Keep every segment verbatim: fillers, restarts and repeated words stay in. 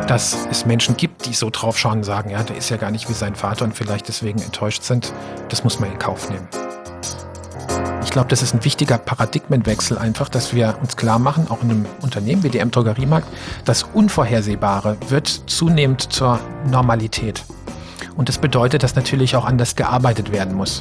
dass es Menschen gibt, die so drauf schauen und sagen, ja, der ist ja gar nicht wie sein Vater und vielleicht deswegen enttäuscht sind, das muss man in Kauf nehmen. Ich glaube, das ist ein wichtiger Paradigmenwechsel einfach, dass wir uns klar machen, auch in einem Unternehmen wie D M Drogeriemarkt, das Unvorhersehbare wird zunehmend zur Normalität. Und das bedeutet, dass natürlich auch anders gearbeitet werden muss.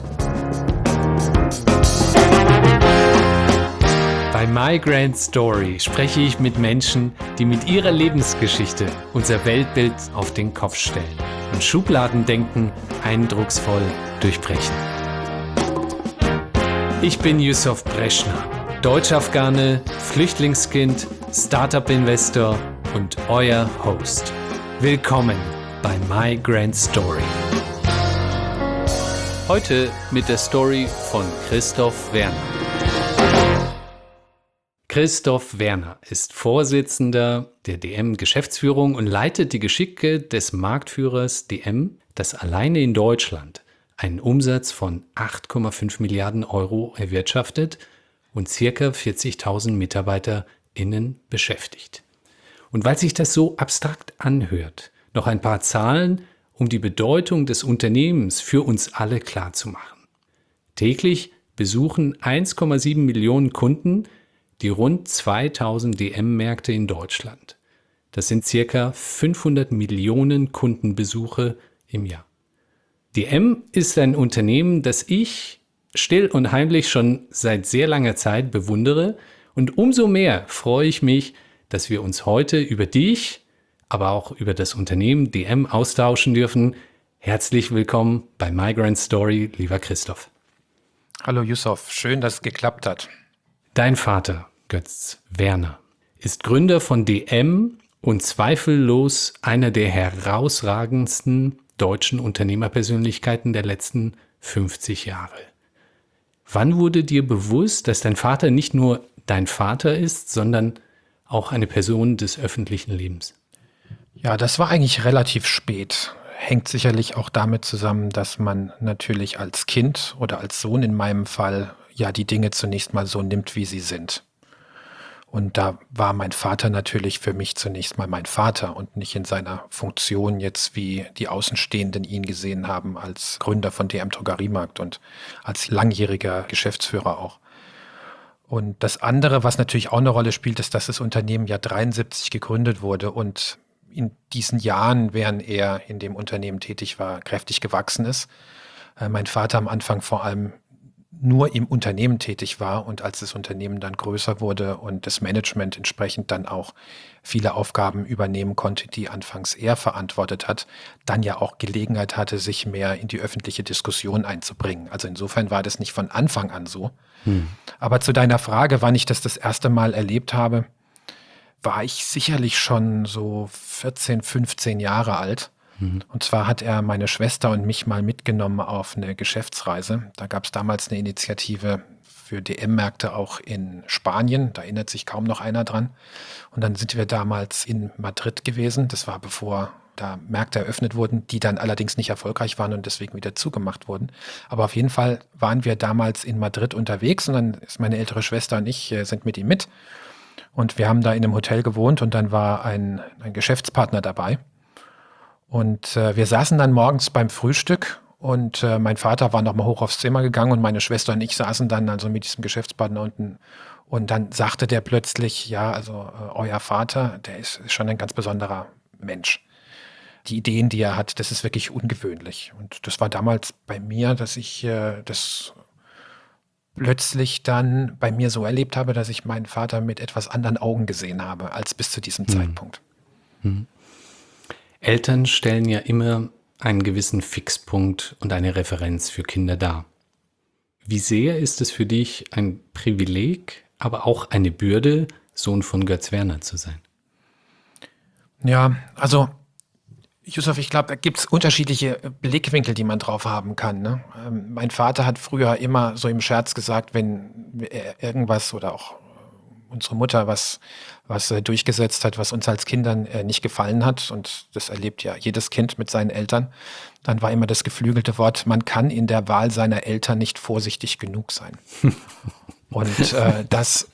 Bei My Grand Story spreche ich mit Menschen, die mit ihrer Lebensgeschichte unser Weltbild auf den Kopf stellen und Schubladendenken eindrucksvoll durchbrechen. Ich bin Yusuf Breschner, Deutsch-Afghane, Flüchtlingskind, Startup-Investor und euer Host. Willkommen bei My Grand Story. Heute mit der Story von Christoph Werner. Christoph Werner ist Vorsitzender der D M-Geschäftsführung und leitet die Geschicke des Marktführers D M, das alleine in Deutschland einen Umsatz von acht Komma fünf Milliarden Euro erwirtschaftet und ca. vierzigtausend MitarbeiterInnen beschäftigt. Und weil sich das so abstrakt anhört, noch ein paar Zahlen, um die Bedeutung des Unternehmens für uns alle klarzumachen. Täglich besuchen eins Komma sieben Millionen Kunden die rund zweitausend D M-Märkte in Deutschland. Das sind ca. fünfhundert Millionen Kundenbesuche im Jahr. D M ist ein Unternehmen, das ich still und heimlich schon seit sehr langer Zeit bewundere und umso mehr freue ich mich, dass wir uns heute über dich, aber auch über das Unternehmen D M austauschen dürfen. Herzlich willkommen bei My Grand Story, lieber Christoph. Hallo Yusuf, schön, dass es geklappt hat. Dein Vater, Götz Werner, ist Gründer von D M und zweifellos einer der herausragendsten deutschen Unternehmerpersönlichkeiten der letzten fünfzig Jahre. Wann wurde dir bewusst, dass dein Vater nicht nur dein Vater ist, sondern auch eine Person des öffentlichen Lebens? Ja, das war eigentlich relativ spät. Hängt sicherlich auch damit zusammen, dass man natürlich als Kind oder als Sohn in meinem Fall ja die Dinge zunächst mal so nimmt, wie sie sind. Und da war mein Vater natürlich für mich zunächst mal mein Vater und nicht in seiner Funktion jetzt, wie die Außenstehenden ihn gesehen haben, als Gründer von D M Drogeriemarkt und als langjähriger Geschäftsführer auch. Und das andere, was natürlich auch eine Rolle spielt, ist, dass das Unternehmen ja dreiundsiebzig gegründet wurde und in diesen Jahren, während er in dem Unternehmen tätig war, kräftig gewachsen ist. Äh, mein Vater am Anfang vor allem nur im Unternehmen tätig war und als das Unternehmen dann größer wurde und das Management entsprechend dann auch viele Aufgaben übernehmen konnte, die anfangs er verantwortet hat, dann ja auch Gelegenheit hatte, sich mehr in die öffentliche Diskussion einzubringen. Also insofern war das nicht von Anfang an so. Hm. Aber zu deiner Frage, wann ich das das erste Mal erlebt habe, war ich sicherlich schon so vierzehn, fünfzehn Jahre alt. Mhm. Und zwar hat er meine Schwester und mich mal mitgenommen auf eine Geschäftsreise. Da gab es damals eine Initiative für D M-Märkte auch in Spanien. Da erinnert sich kaum noch einer dran. Und dann sind wir damals in Madrid gewesen. Das war bevor da Märkte eröffnet wurden, die dann allerdings nicht erfolgreich waren und deswegen wieder zugemacht wurden. Aber auf jeden Fall waren wir damals in Madrid unterwegs und dann ist meine ältere Schwester und ich äh, sind mit ihm mit. Und wir haben da in einem Hotel gewohnt und dann war ein, ein Geschäftspartner dabei. Und äh, wir saßen dann morgens beim Frühstück und äh, mein Vater war nochmal hoch aufs Zimmer gegangen und meine Schwester und ich saßen dann also mit diesem Geschäftspartner unten. Und dann sagte der plötzlich, ja, also äh, euer Vater, der ist, ist schon ein ganz besonderer Mensch. Die Ideen, die er hat, das ist wirklich ungewöhnlich. Und das war damals bei mir, dass ich äh, das plötzlich dann bei mir so erlebt habe, dass ich meinen Vater mit etwas anderen Augen gesehen habe, als bis zu diesem hm. Zeitpunkt. Hm. Eltern stellen ja immer einen gewissen Fixpunkt und eine Referenz für Kinder dar. Wie sehr ist es für dich ein Privileg, aber auch eine Bürde, Sohn von Götz Werner zu sein? Ja, also Yusuf, ich glaube, da gibt es unterschiedliche Blickwinkel, die man drauf haben kann. Ne? Ähm, mein Vater hat früher immer so im Scherz gesagt, wenn er irgendwas oder auch unsere Mutter was, was äh, durchgesetzt hat, was uns als Kindern äh, nicht gefallen hat, und das erlebt ja jedes Kind mit seinen Eltern, dann war immer das geflügelte Wort, man kann in der Wahl seiner Eltern nicht vorsichtig genug sein. Und äh, das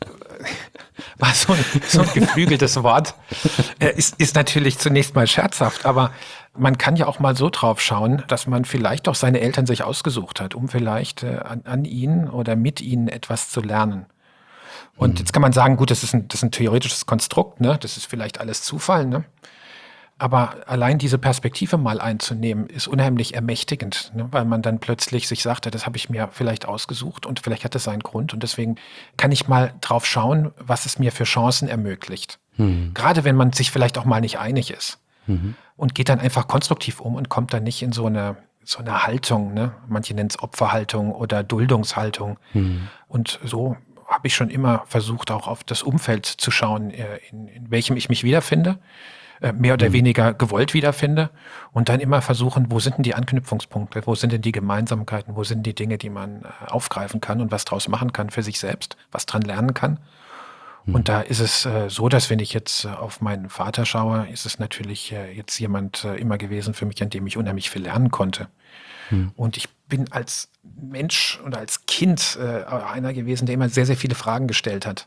war so ein, so ein geflügeltes Wort. Äh, ist, ist natürlich zunächst mal scherzhaft, aber man kann ja auch mal so drauf schauen, dass man vielleicht auch seine Eltern sich ausgesucht hat, um vielleicht äh, an, an ihnen oder mit ihnen etwas zu lernen. Und jetzt kann man sagen, gut, das ist ein, das ist ein theoretisches Konstrukt, ne? Das ist vielleicht alles Zufall, ne? Aber allein diese Perspektive mal einzunehmen, ist unheimlich ermächtigend, ne? Weil man dann plötzlich sich sagt, ja, das habe ich mir vielleicht ausgesucht und vielleicht hat das seinen Grund. Und deswegen kann ich mal drauf schauen, was es mir für Chancen ermöglicht. Mhm. Gerade wenn man sich vielleicht auch mal nicht einig ist. Mhm. Und geht dann einfach konstruktiv um und kommt dann nicht in so eine, so eine Haltung, ne? Manche nennen es Opferhaltung oder Duldungshaltung. Mhm. Und so habe ich schon immer versucht, auch auf das Umfeld zu schauen, in, in welchem ich mich wiederfinde, mehr oder mhm. weniger gewollt wiederfinde und dann immer versuchen, wo sind denn die Anknüpfungspunkte, wo sind denn die Gemeinsamkeiten, wo sind die Dinge, die man aufgreifen kann und was draus machen kann für sich selbst, was dran lernen kann. Mhm. Und da ist es äh, so, dass wenn ich jetzt äh, auf meinen Vater schaue, ist es natürlich äh, jetzt jemand äh, immer gewesen für mich, an dem ich unheimlich viel lernen konnte. Mhm. Und ich bin als Mensch und als Kind äh, einer gewesen, der immer sehr, sehr viele Fragen gestellt hat.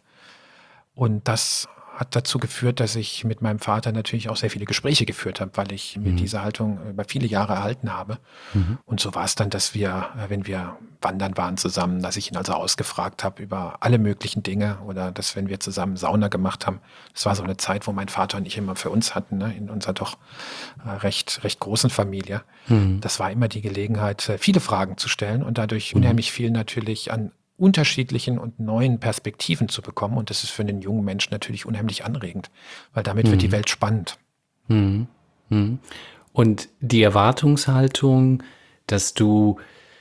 Und das hat dazu geführt, dass ich mit meinem Vater natürlich auch sehr viele Gespräche geführt habe, weil ich mir mhm. diese Haltung über viele Jahre erhalten habe. Mhm. Und so war es dann, dass wir, wenn wir wandern waren zusammen, dass ich ihn also ausgefragt habe über alle möglichen Dinge oder dass, wenn wir zusammen Sauna gemacht haben, das war so eine Zeit, wo mein Vater und ich immer für uns hatten, ne, in unserer doch äh, recht, recht großen Familie. Mhm. Das war immer die Gelegenheit, viele Fragen zu stellen und dadurch mhm. unheimlich viel natürlich an unterschiedlichen und neuen Perspektiven zu bekommen. Und das ist für einen jungen Menschen natürlich unheimlich anregend, weil damit mhm. wird die Welt spannend. Mhm. Mhm. Und die Erwartungshaltung, dass du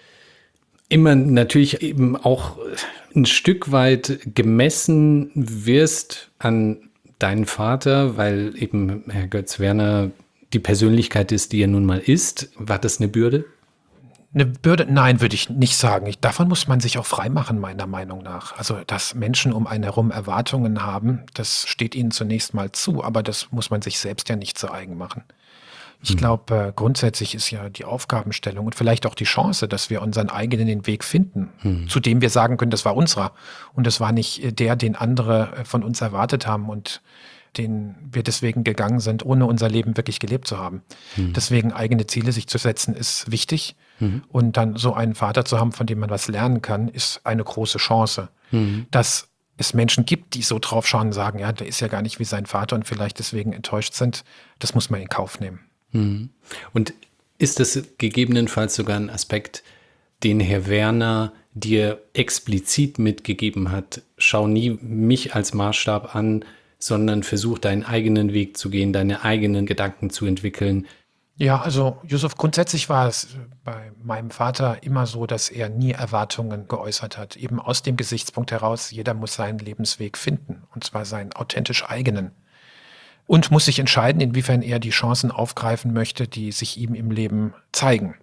immer natürlich eben auch ein Stück weit gemessen wirst an deinen Vater, weil eben Herr Götz Werner die Persönlichkeit ist, die er nun mal ist. War das eine Bürde? Eine Bürde? Nein, würde ich nicht sagen. Ich, davon muss man sich auch freimachen, meiner Meinung nach. Also, dass Menschen um einen herum Erwartungen haben, das steht ihnen zunächst mal zu, aber das muss man sich selbst ja nicht zu eigen machen. Ich glaube, äh, grundsätzlich ist ja die Aufgabenstellung und vielleicht auch die Chance, dass wir unseren eigenen Weg finden, hm. zu dem wir sagen können, das war unserer. Und das war nicht der, den andere von uns erwartet haben und den wir deswegen gegangen sind, ohne unser Leben wirklich gelebt zu haben. Hm. Deswegen eigene Ziele sich zu setzen, ist wichtig. Mhm. Und dann so einen Vater zu haben, von dem man was lernen kann, ist eine große Chance. Mhm. Dass es Menschen gibt, die so drauf schauen und sagen, ja, der ist ja gar nicht wie sein Vater und vielleicht deswegen enttäuscht sind, das muss man in Kauf nehmen. Mhm. Und ist das gegebenenfalls sogar ein Aspekt, den Herr Werner dir explizit mitgegeben hat? Schau nie mich als Maßstab an, sondern versuch deinen eigenen Weg zu gehen, deine eigenen Gedanken zu entwickeln. Ja, also Yusuf, grundsätzlich war es bei meinem Vater immer so, dass er nie Erwartungen geäußert hat. Eben aus dem Gesichtspunkt heraus, jeder muss seinen Lebensweg finden, und zwar seinen authentisch eigenen. Und muss sich entscheiden, inwiefern er die Chancen aufgreifen möchte, die sich ihm im Leben zeigen.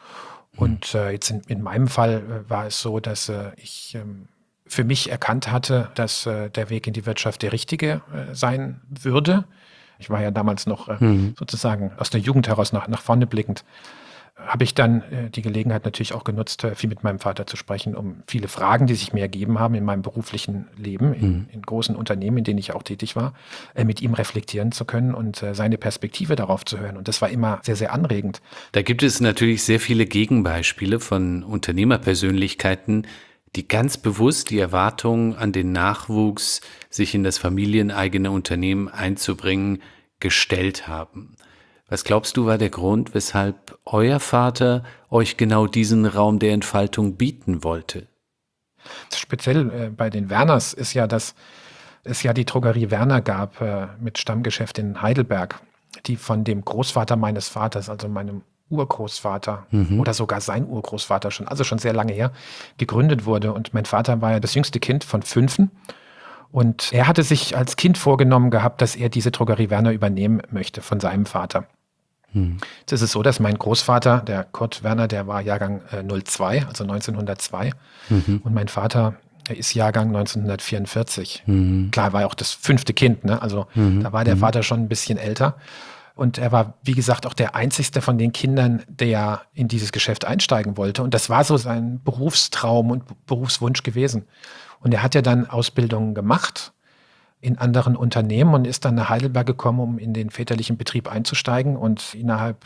Und äh, jetzt in, in meinem Fall äh, war es so, dass äh, ich ähm, für mich erkannt hatte, dass äh, der Weg in die Wirtschaft der richtige äh, sein würde. Ich war ja damals noch äh, mhm. sozusagen aus der Jugend heraus nach, nach vorne blickend. Habe ich dann äh, die Gelegenheit natürlich auch genutzt, äh, viel mit meinem Vater zu sprechen, um viele Fragen, die sich mir ergeben haben in meinem beruflichen Leben, in, mhm. in großen Unternehmen, in denen ich auch tätig war, äh, mit ihm reflektieren zu können und äh, seine Perspektive darauf zu hören. Und das war immer sehr, sehr anregend. Da gibt es natürlich sehr viele Gegenbeispiele von Unternehmerpersönlichkeiten, die ganz bewusst die Erwartung an den Nachwuchs, sich in das familieneigene Unternehmen einzubringen, gestellt haben. Was glaubst du, war der Grund, weshalb euer Vater euch genau diesen Raum der Entfaltung bieten wollte? Speziell äh, bei den Werners ist ja, dass es ja die Drogerie Werner gab äh, mit Stammgeschäft in Heidelberg, die von dem Großvater meines Vaters, also meinem Urgroßvater mhm. oder sogar sein Urgroßvater schon, also schon sehr lange her, gegründet wurde. Und mein Vater war ja das jüngste Kind von fünfen. Und er hatte sich als Kind vorgenommen gehabt, dass er diese Drogerie Werner übernehmen möchte von seinem Vater. Mhm. Jetzt ist es so, dass mein Großvater, der Kurt Werner, der war Jahrgang äh, null zwei, also neunzehnhundertzwei. Mhm. Und mein Vater ist Jahrgang neunzehnhundertvierundvierzig. Mhm. Klar, er war ja auch das fünfte Kind, ne? Also mhm. da war der mhm. Vater schon ein bisschen älter. Und er war, wie gesagt, auch der einzigste von den Kindern, der in dieses Geschäft einsteigen wollte. Und das war so sein Berufstraum und Berufswunsch gewesen. Und er hat ja dann Ausbildungen gemacht in anderen Unternehmen und ist dann nach Heidelberg gekommen, um in den väterlichen Betrieb einzusteigen. Und innerhalb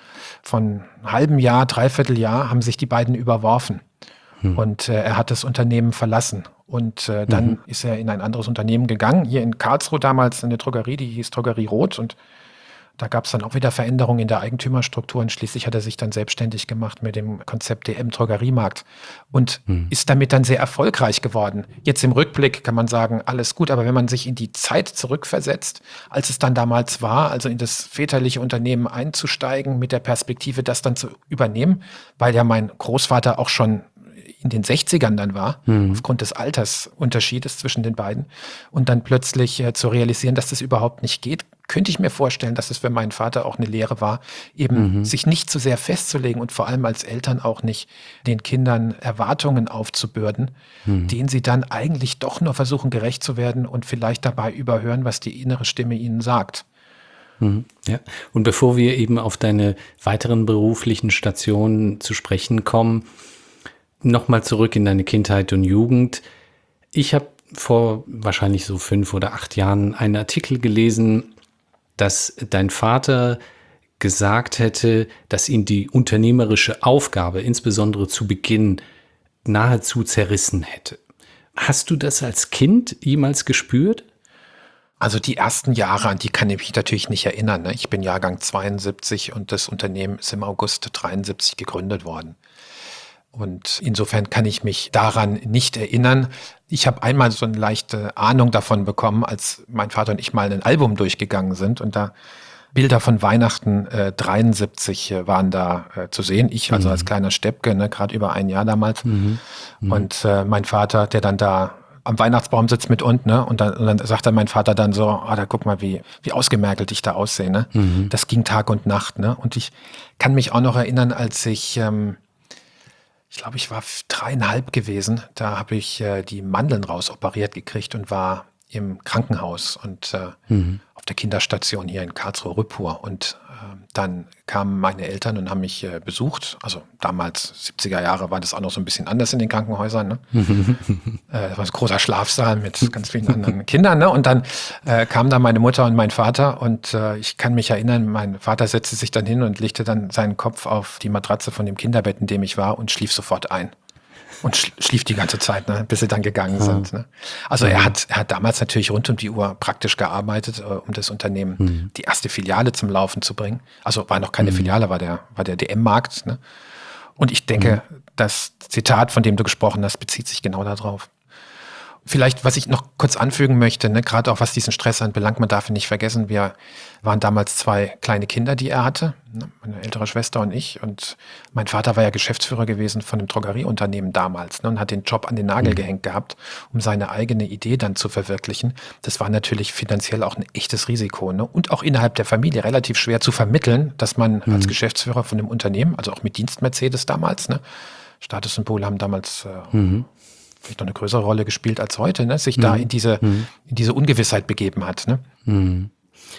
von einem halben Jahr, dreiviertel Jahr haben sich die beiden überworfen. Hm. Und äh, er hat das Unternehmen verlassen. Und äh, dann mhm. ist er in ein anderes Unternehmen gegangen, hier in Karlsruhe damals eine Drogerie, die hieß Drogerie Roth. Und da gab es dann auch wieder Veränderungen in der Eigentümerstruktur. Und schließlich hat er sich dann selbstständig gemacht mit dem Konzept D M Drogeriemarkt und mhm. ist damit dann sehr erfolgreich geworden. Jetzt im Rückblick kann man sagen, alles gut. Aber wenn man sich in die Zeit zurückversetzt, als es dann damals war, also in das väterliche Unternehmen einzusteigen, mit der Perspektive, das dann zu übernehmen, weil ja mein Großvater auch schon in den sechzigern dann war, mhm. aufgrund des Altersunterschiedes zwischen den beiden. Und dann plötzlich äh, zu realisieren, dass das überhaupt nicht geht, könnte ich mir vorstellen, dass es für meinen Vater auch eine Lehre war, eben mhm. sich nicht zu sehr festzulegen und vor allem als Eltern auch nicht den Kindern Erwartungen aufzubürden, mhm. denen sie dann eigentlich doch nur versuchen, gerecht zu werden und vielleicht dabei überhören, was die innere Stimme ihnen sagt. Mhm. Ja. Und bevor wir eben auf deine weiteren beruflichen Stationen zu sprechen kommen, nochmal zurück in deine Kindheit und Jugend. Ich habe vor wahrscheinlich so fünf oder acht Jahren einen Artikel gelesen, dass dein Vater gesagt hätte, dass ihn die unternehmerische Aufgabe, insbesondere zu Beginn, nahezu zerrissen hätte. Hast du das als Kind jemals gespürt? Also die ersten Jahre, an die kann ich mich natürlich nicht erinnern. Ne? Ich bin Jahrgang zweiundsiebzig und das Unternehmen ist im August dreiundsiebzig gegründet worden. Und insofern kann ich mich daran nicht erinnern. Ich habe einmal so eine leichte Ahnung davon bekommen, als mein Vater und ich mal ein Album durchgegangen sind und da Bilder von Weihnachten äh, dreiundsiebzig äh, waren da äh, zu sehen. Ich also mhm. als kleiner Steppke, ne, gerade über ein Jahr damals. Mhm. Mhm. Und äh, mein Vater, der dann da am Weihnachtsbaum sitzt mit uns, ne? Und dann, und dann sagt dann mein Vater dann so, ah, da guck mal, wie, wie ausgemergelt ich da aussehe, ne? Mhm. Das ging Tag und Nacht, ne? Und ich kann mich auch noch erinnern, als ich ähm, Ich glaube, ich war dreieinhalb gewesen. Da habe ich äh, die Mandeln rausoperiert gekriegt und war im Krankenhaus und äh, mhm. auf der Kinderstation hier in Karlsruhe-Rüppur. Und äh, dann kamen meine Eltern und haben mich äh, besucht. Also damals, siebziger Jahre, war das auch noch so ein bisschen anders in den Krankenhäusern. Ne? äh, das war ein großer Schlafsaal mit ganz vielen anderen Kindern. Ne? Und dann äh, kamen da meine Mutter und mein Vater. Und äh, ich kann mich erinnern, mein Vater setzte sich dann hin und legte dann seinen Kopf auf die Matratze von dem Kinderbett, in dem ich war, und schlief sofort ein. Und schlief die ganze Zeit, ne, bis sie dann gegangen sind. Ne. Also mhm. er hat, er hat damals natürlich rund um die Uhr praktisch gearbeitet, äh, um das Unternehmen, mhm. die erste Filiale zum Laufen zu bringen. Also war noch keine mhm. Filiale, war der, war der D M-Markt. Ne. Und ich denke, mhm. das Zitat, von dem du gesprochen hast, bezieht sich genau darauf. Vielleicht, was ich noch kurz anfügen möchte, ne, gerade auch was diesen Stress anbelangt, man darf ihn nicht vergessen, wir waren damals zwei kleine Kinder, die er hatte, ne, meine ältere Schwester und ich. Und mein Vater war ja Geschäftsführer gewesen von einem Drogerieunternehmen damals, ne, und hat den Job an den Nagel mhm. gehängt gehabt, um seine eigene Idee dann zu verwirklichen. Das war natürlich finanziell auch ein echtes Risiko, ne, und auch innerhalb der Familie relativ schwer zu vermitteln, dass man mhm. als Geschäftsführer von einem Unternehmen, also auch mit Dienst Mercedes damals, ne, Statussymbole haben damals äh, mhm. vielleicht noch eine größere Rolle gespielt als heute, ne? sich mhm. da in diese, mhm. in diese Ungewissheit begeben hat. Ne? Mhm.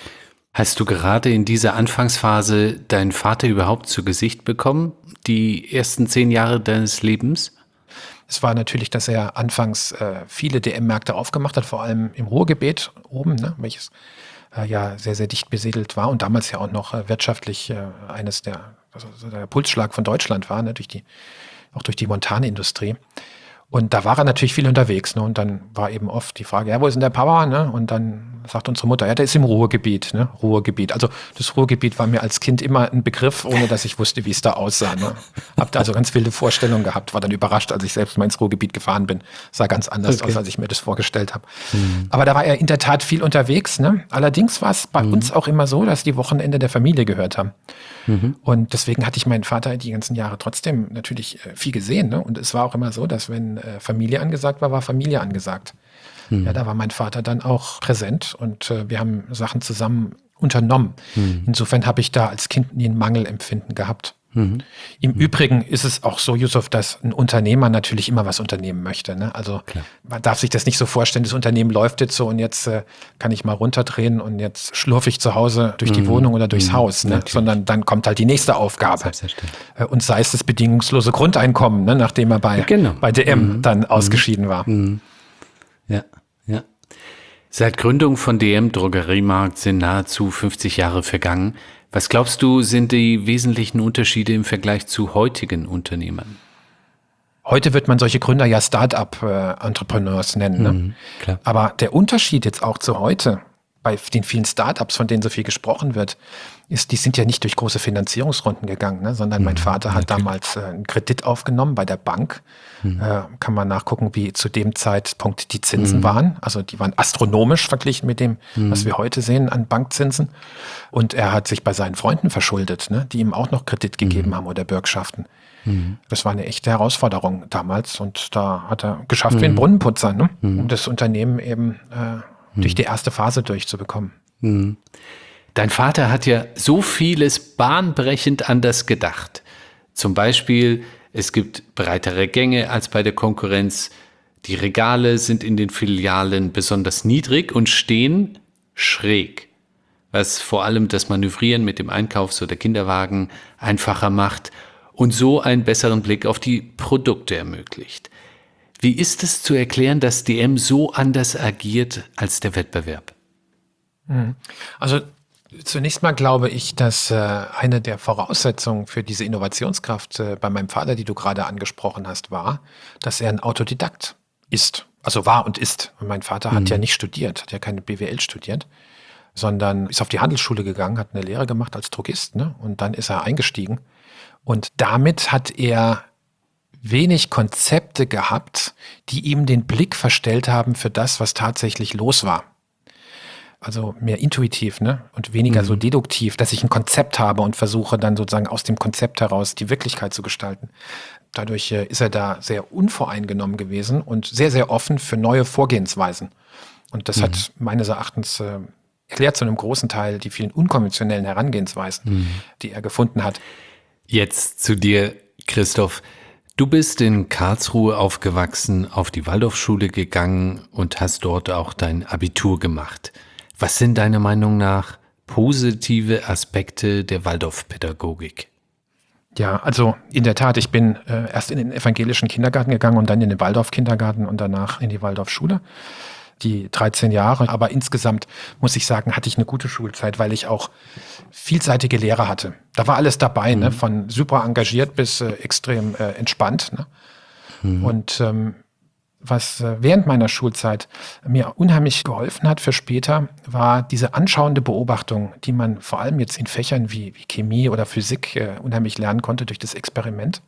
Hast du gerade in dieser Anfangsphase deinen Vater überhaupt zu Gesicht bekommen, die ersten zehn Jahre deines Lebens? Es war natürlich, dass er anfangs äh, viele D M-Märkte aufgemacht hat, vor allem im Ruhrgebiet oben, ne? welches äh, ja sehr, sehr dicht besiedelt war und damals ja auch noch äh, wirtschaftlich äh, eines der, also der Pulsschlag von Deutschland war, ne? durch die, auch durch die Montanindustrie. Und da war er natürlich viel unterwegs, ne? Und dann war eben oft die Frage, ja, wo ist denn der Papa? Ne? Und dann sagt unsere Mutter, ja, der ist im Ruhrgebiet, ne? Ruhrgebiet. Also das Ruhrgebiet war mir als Kind immer ein Begriff, ohne dass ich wusste, wie es da aussah. Ne? Hab da also ganz wilde Vorstellungen gehabt, war dann überrascht, als ich selbst mal ins Ruhrgebiet gefahren bin. Sah ganz anders okay. aus, als ich mir das vorgestellt habe. Mhm. Aber da war er in der Tat viel unterwegs. Ne? Allerdings war es bei mhm. uns auch immer so, dass die Wochenende der Familie gehört haben. Mhm. Und deswegen hatte ich meinen Vater die ganzen Jahre trotzdem natürlich äh, viel gesehen. Ne? Und es war auch immer so, dass wenn äh, Familie angesagt war, war Familie angesagt. Mhm. Ja, da war mein Vater dann auch präsent und äh, wir haben Sachen zusammen unternommen. Mhm. Insofern habe ich da als Kind nie ein Mangelempfinden gehabt. Mhm. Im mhm. Übrigen ist es auch so, Yusuf, dass ein Unternehmer natürlich immer was unternehmen möchte. Ne? Also Klar. man darf sich das nicht so vorstellen, das Unternehmen läuft jetzt so und jetzt äh, kann ich mal runterdrehen und jetzt schlurfe ich zu Hause durch die mhm. Wohnung oder durchs mhm. Haus. Ne? Sondern dann kommt halt die nächste Aufgabe. Äh, und sei es das bedingungslose Grundeinkommen, ne? nachdem er bei, genau. bei D M mhm. dann ausgeschieden war. Mhm. Ja, ja. Seit Gründung von D M Drogeriemarkt sind nahezu fünfzig Jahre vergangen. Was glaubst du, sind die wesentlichen Unterschiede im Vergleich zu heutigen Unternehmern? Heute wird man solche Gründer ja Start-up-Entrepreneurs nennen. Ne? Mhm, klar. Aber der Unterschied jetzt auch zu heute, bei den vielen Startups, von denen so viel gesprochen wird, ist, die sind ja nicht durch große Finanzierungsrunden gegangen, ne? sondern mein Mhm, Vater hat natürlich. damals äh, einen Kredit aufgenommen bei der Bank. Mhm. Äh, kann man nachgucken, wie zu dem Zeitpunkt die Zinsen Mhm. waren. Also die waren astronomisch verglichen mit dem, Mhm. was wir heute sehen an Bankzinsen. Und er hat sich bei seinen Freunden verschuldet, ne? die ihm auch noch Kredit gegeben Mhm. haben oder Bürgschaften. Mhm. Das war eine echte Herausforderung damals und da hat er geschafft wie ein Mhm. Brunnenputzer, ne? Mhm. um das Unternehmen eben äh, durch die erste Phase durchzubekommen. Mhm. Dein Vater hat ja so vieles bahnbrechend anders gedacht. Zum Beispiel, es gibt breitere Gänge als bei der Konkurrenz. Die Regale sind in den Filialen besonders niedrig und stehen schräg, was vor allem das Manövrieren mit dem Einkaufs- oder Kinderwagen einfacher macht und so einen besseren Blick auf die Produkte ermöglicht. Wie ist es zu erklären, dass D M so anders agiert als der Wettbewerb? Also zunächst mal glaube ich, dass äh, eine der Voraussetzungen für diese Innovationskraft äh, bei meinem Vater, die du gerade angesprochen hast, war, dass er ein Autodidakt ist. Also war und ist. Und mein Vater hat ja nicht studiert, hat ja keine B W L studiert, sondern ist auf die Handelsschule gegangen, hat eine Lehre gemacht als Drogist, ne? Und dann ist er eingestiegen. Und damit hat er wenig Konzepte gehabt, die ihm den Blick verstellt haben für das, was tatsächlich los war. Also mehr intuitiv, ne? Und weniger so deduktiv, dass ich ein Konzept habe und versuche dann sozusagen aus dem Konzept heraus die Wirklichkeit zu gestalten. Dadurch äh, ist er da sehr unvoreingenommen gewesen und sehr, sehr offen für neue Vorgehensweisen. Und das hat meines Erachtens äh, erklärt zu einem großen Teil die vielen unkonventionellen Herangehensweisen, die er gefunden hat. Jetzt zu dir, Christoph. Du bist in Karlsruhe aufgewachsen, auf die Waldorfschule gegangen und hast dort auch dein Abitur gemacht. Was sind deiner Meinung nach positive Aspekte der Waldorfpädagogik? Ja, also in der Tat, ich bin äh, erst in den evangelischen Kindergarten gegangen und dann in den Waldorf-Kindergarten und danach in die Waldorfschule. Die dreizehn Jahre, aber insgesamt muss ich sagen, hatte ich eine gute Schulzeit, weil ich auch vielseitige Lehrer hatte. Da war alles dabei, ne? Von super engagiert bis äh, extrem äh, entspannt. Ne? Und ähm, was äh, während meiner Schulzeit mir unheimlich geholfen hat für später, war diese anschauende Beobachtung, die man vor allem jetzt in Fächern wie, wie Chemie oder Physik äh, unheimlich lernen konnte durch das Experiment.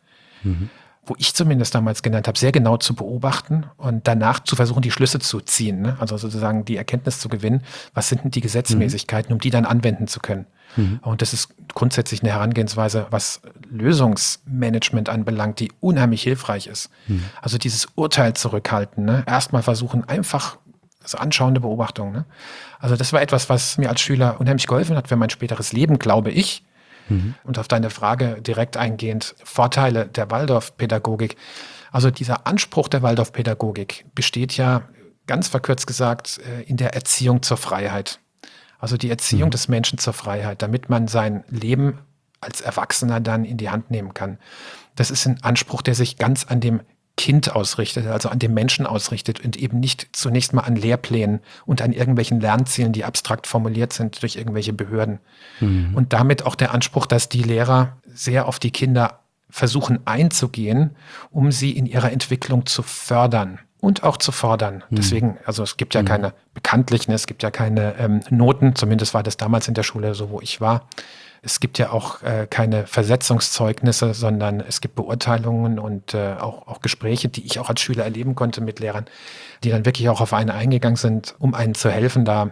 Wo ich zumindest damals gelernt habe, sehr genau zu beobachten und danach zu versuchen, die Schlüsse zu ziehen. Ne? Also sozusagen die Erkenntnis zu gewinnen, was sind denn die Gesetzmäßigkeiten, um die dann anwenden zu können. Mhm. Und das ist grundsätzlich eine Herangehensweise, was Lösungsmanagement anbelangt, die unheimlich hilfreich ist. Mhm. Also dieses Urteil zurückhalten, ne? Erstmal versuchen, einfach also anschauende Beobachtung. Ne? Also das war etwas, was mir als Schüler unheimlich geholfen hat für mein späteres Leben, glaube ich. Mhm. Und auf deine Frage direkt eingehend, Vorteile der Waldorfpädagogik. Also dieser Anspruch der Waldorfpädagogik besteht ja, ganz verkürzt gesagt, in der Erziehung zur Freiheit. Also die Erziehung mhm. des Menschen zur Freiheit, damit man sein Leben als Erwachsener dann in die Hand nehmen kann. Das ist ein Anspruch, der sich ganz an dem Kind ausrichtet, also an dem Menschen ausrichtet und eben nicht zunächst mal an Lehrplänen und an irgendwelchen Lernzielen, die abstrakt formuliert sind durch irgendwelche Behörden. Mhm. Und damit auch der Anspruch, dass die Lehrer sehr auf die Kinder versuchen einzugehen, um sie in ihrer Entwicklung zu fördern und auch zu fordern. Mhm. Deswegen, also es gibt ja mhm. keine bekanntlichen, es gibt ja keine ähm, Noten, zumindest war das damals in der Schule so, wo ich war. Es gibt ja auch äh, keine Versetzungszeugnisse, sondern es gibt Beurteilungen und äh, auch, auch Gespräche, die ich auch als Schüler erleben konnte mit Lehrern, die dann wirklich auch auf einen eingegangen sind, um einen zu helfen, da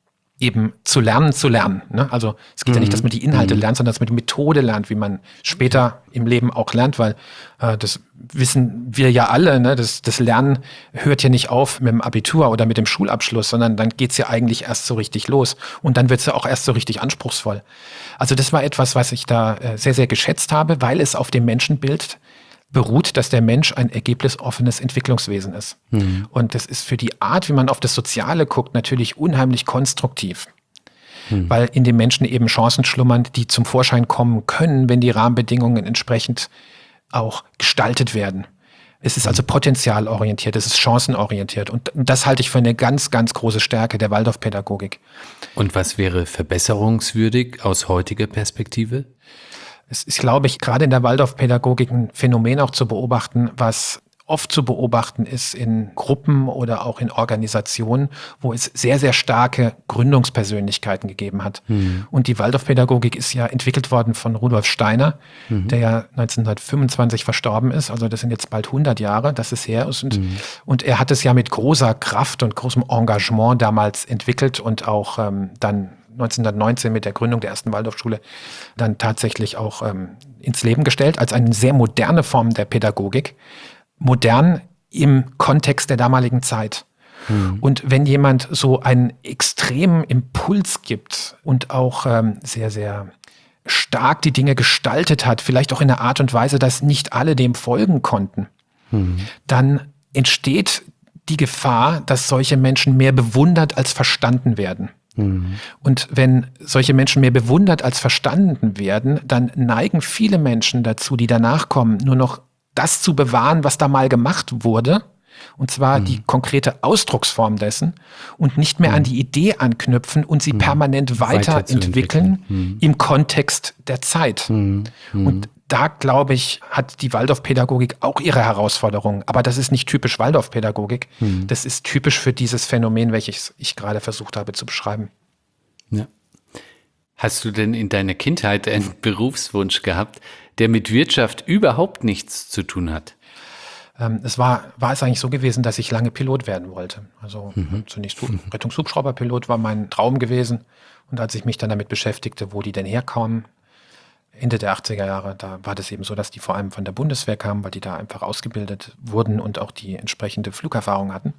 eben zu lernen, zu lernen. Ne? Also es geht mhm. ja nicht, dass man die Inhalte mhm. lernt, sondern dass man die Methode lernt, wie man später im Leben auch lernt, weil äh, das wissen wir ja alle, ne? das, das Lernen hört ja nicht auf mit dem Abitur oder mit dem Schulabschluss, sondern dann geht's ja eigentlich erst so richtig los und dann wird's ja auch erst so richtig anspruchsvoll. Also das war etwas, was ich da äh, sehr, sehr geschätzt habe, weil es auf dem Menschenbild beruht, dass der Mensch ein ergebnisoffenes Entwicklungswesen ist. Mhm. Und das ist für die Art, wie man auf das Soziale guckt, natürlich unheimlich konstruktiv. Mhm. Weil in dem Menschen eben Chancen schlummern, die zum Vorschein kommen können, wenn die Rahmenbedingungen entsprechend auch gestaltet werden. Es ist also potenzialorientiert, es ist chancenorientiert. Und das halte ich für eine ganz, ganz große Stärke der Waldorfpädagogik. Und was wäre verbesserungswürdig aus heutiger Perspektive? Es ist, glaube ich, gerade in der Waldorfpädagogik ein Phänomen auch zu beobachten, was oft zu beobachten ist in Gruppen oder auch in Organisationen, wo es sehr, sehr starke Gründungspersönlichkeiten gegeben hat. Mhm. Und die Waldorfpädagogik ist ja entwickelt worden von Rudolf Steiner, mhm. der ja neunzehnhundertfünfundzwanzig verstorben ist. Also das sind jetzt bald hundert Jahre, dass es her ist. Und, mhm. und er hat es ja mit großer Kraft und großem Engagement damals entwickelt und auch ähm, dann neunzehnhundertneunzehn mit der Gründung der ersten Waldorfschule dann tatsächlich auch ähm, ins Leben gestellt, als eine sehr moderne Form der Pädagogik. Modern im Kontext der damaligen Zeit. Mhm. Und wenn jemand so einen extremen Impuls gibt und auch ähm, sehr, sehr stark die Dinge gestaltet hat, vielleicht auch in einer Art und Weise, dass nicht alle dem folgen konnten, mhm. dann entsteht die Gefahr, dass solche Menschen mehr bewundert als verstanden werden. Mhm. Und wenn solche Menschen mehr bewundert als verstanden werden, dann neigen viele Menschen dazu, die danach kommen, nur noch das zu bewahren, was da mal gemacht wurde, und zwar mhm. die konkrete Ausdrucksform dessen und nicht mehr mhm. an die Idee anknüpfen und sie mhm. permanent weiterentwickeln mhm. im Kontext der Zeit. Mhm. Mhm. Und da, glaube ich, hat die Waldorfpädagogik auch ihre Herausforderungen. Aber das ist nicht typisch Waldorfpädagogik. Mhm. Das ist typisch für dieses Phänomen, welches ich gerade versucht habe zu beschreiben. Ja. Hast du denn in deiner Kindheit einen Berufswunsch gehabt, der mit Wirtschaft überhaupt nichts zu tun hat? Ähm, es war, war es eigentlich so gewesen, dass ich lange Pilot werden wollte. Also mhm. zunächst mhm. Rettungshubschrauberpilot war mein Traum gewesen. Und als ich mich dann damit beschäftigte, wo die denn herkamen, Ende der achtziger Jahre, da war das eben so, dass die vor allem von der Bundeswehr kamen, weil die da einfach ausgebildet wurden und auch die entsprechende Flugerfahrung hatten.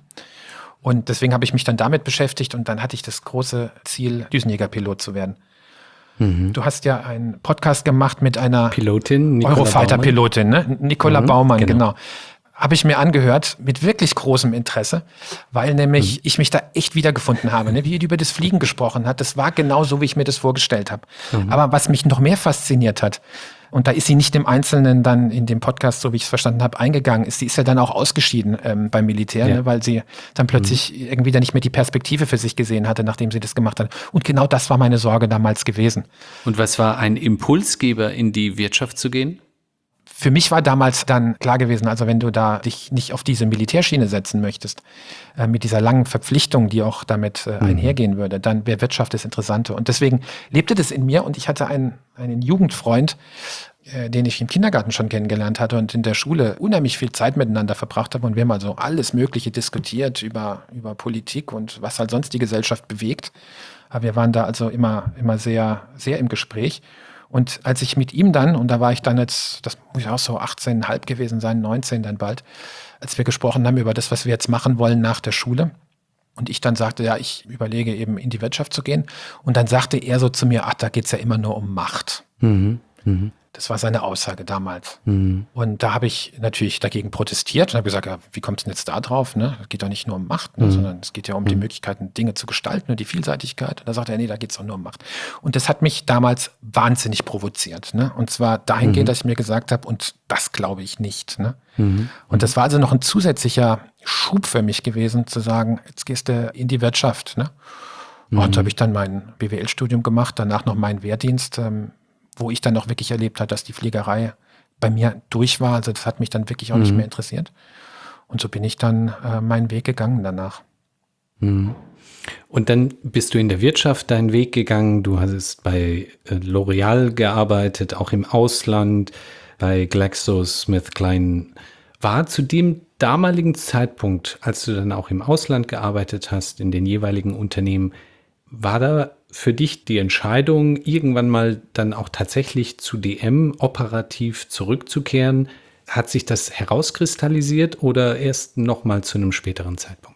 Und deswegen habe ich mich dann damit beschäftigt und dann hatte ich das große Ziel, Düsenjägerpilot zu werden. Mhm. Du hast ja einen Podcast gemacht mit einer Pilotin, Eurofighter-Pilotin, ne? Nicola mhm, Baumann, genau. genau. Habe ich mir angehört mit wirklich großem Interesse, weil nämlich mhm. ich mich da echt wiedergefunden habe, ne? Wie die über das Fliegen gesprochen hat. Das war genau so, wie ich mir das vorgestellt habe. Mhm. Aber was mich noch mehr fasziniert hat, und da ist sie nicht im Einzelnen dann in dem Podcast, so wie ich es verstanden habe, eingegangen, ist sie ist ja dann auch ausgeschieden ähm, beim Militär, ja. ne? Weil sie dann plötzlich mhm. irgendwie dann nicht mehr die Perspektive für sich gesehen hatte, nachdem sie das gemacht hat. Und genau das war meine Sorge damals gewesen. Und was war ein Impulsgeber, in die Wirtschaft zu gehen? Für mich war damals dann klar gewesen, also wenn du da dich nicht auf diese Militärschiene setzen möchtest, äh, mit dieser langen Verpflichtung, die auch damit äh, einhergehen würde, dann wäre Wirtschaft das Interessante. Und deswegen lebte das in mir und ich hatte einen, einen Jugendfreund, äh, den ich im Kindergarten schon kennengelernt hatte und in der Schule unheimlich viel Zeit miteinander verbracht haben und wir haben also alles Mögliche diskutiert über, über Politik und was halt sonst die Gesellschaft bewegt. Aber wir waren da also immer, immer sehr, sehr im Gespräch. Und als ich mit ihm dann, und da war ich dann jetzt, das muss ich auch so achtzehn Komma fünf gewesen sein, neunzehn dann bald, als wir gesprochen haben über das, was wir jetzt machen wollen nach der Schule. Und ich dann sagte, ja, ich überlege eben in die Wirtschaft zu gehen. Und dann sagte er so zu mir, ach, da geht's ja immer nur um Macht. Mhm. Mhm. Das war seine Aussage damals. Mhm. Und da habe ich natürlich dagegen protestiert und habe gesagt, ja, wie kommt es denn jetzt da drauf? Ne? Es geht doch nicht nur um Macht, ne? mhm. sondern es geht ja um mhm. die Möglichkeiten, Dinge zu gestalten und die Vielseitigkeit. Und da sagte er, nee, da geht es doch nur um Macht. Und das hat mich damals wahnsinnig provoziert. Ne? Und zwar dahingehend, mhm. dass ich mir gesagt habe, und das glaube ich nicht. Ne? Mhm. Und das war also noch ein zusätzlicher Schub für mich gewesen, zu sagen, jetzt gehst du in die Wirtschaft. Ne? Mhm. Und da habe ich dann mein B W L-Studium gemacht, danach noch meinen Wehrdienst, ähm, wo ich dann auch wirklich erlebt habe, dass die Fliegerei bei mir durch war. Also das hat mich dann wirklich auch mhm. nicht mehr interessiert. Und so bin ich dann äh, meinen Weg gegangen danach. Mhm. Und dann bist du in der Wirtschaft deinen Weg gegangen. Du hast bei äh, L'Oreal gearbeitet, auch im Ausland, bei GlaxoSmithKline. War zu dem damaligen Zeitpunkt, als du dann auch im Ausland gearbeitet hast, in den jeweiligen Unternehmen, war da für dich die Entscheidung, irgendwann mal dann auch tatsächlich zu D M operativ zurückzukehren? Hat sich das herauskristallisiert oder erst noch mal zu einem späteren Zeitpunkt?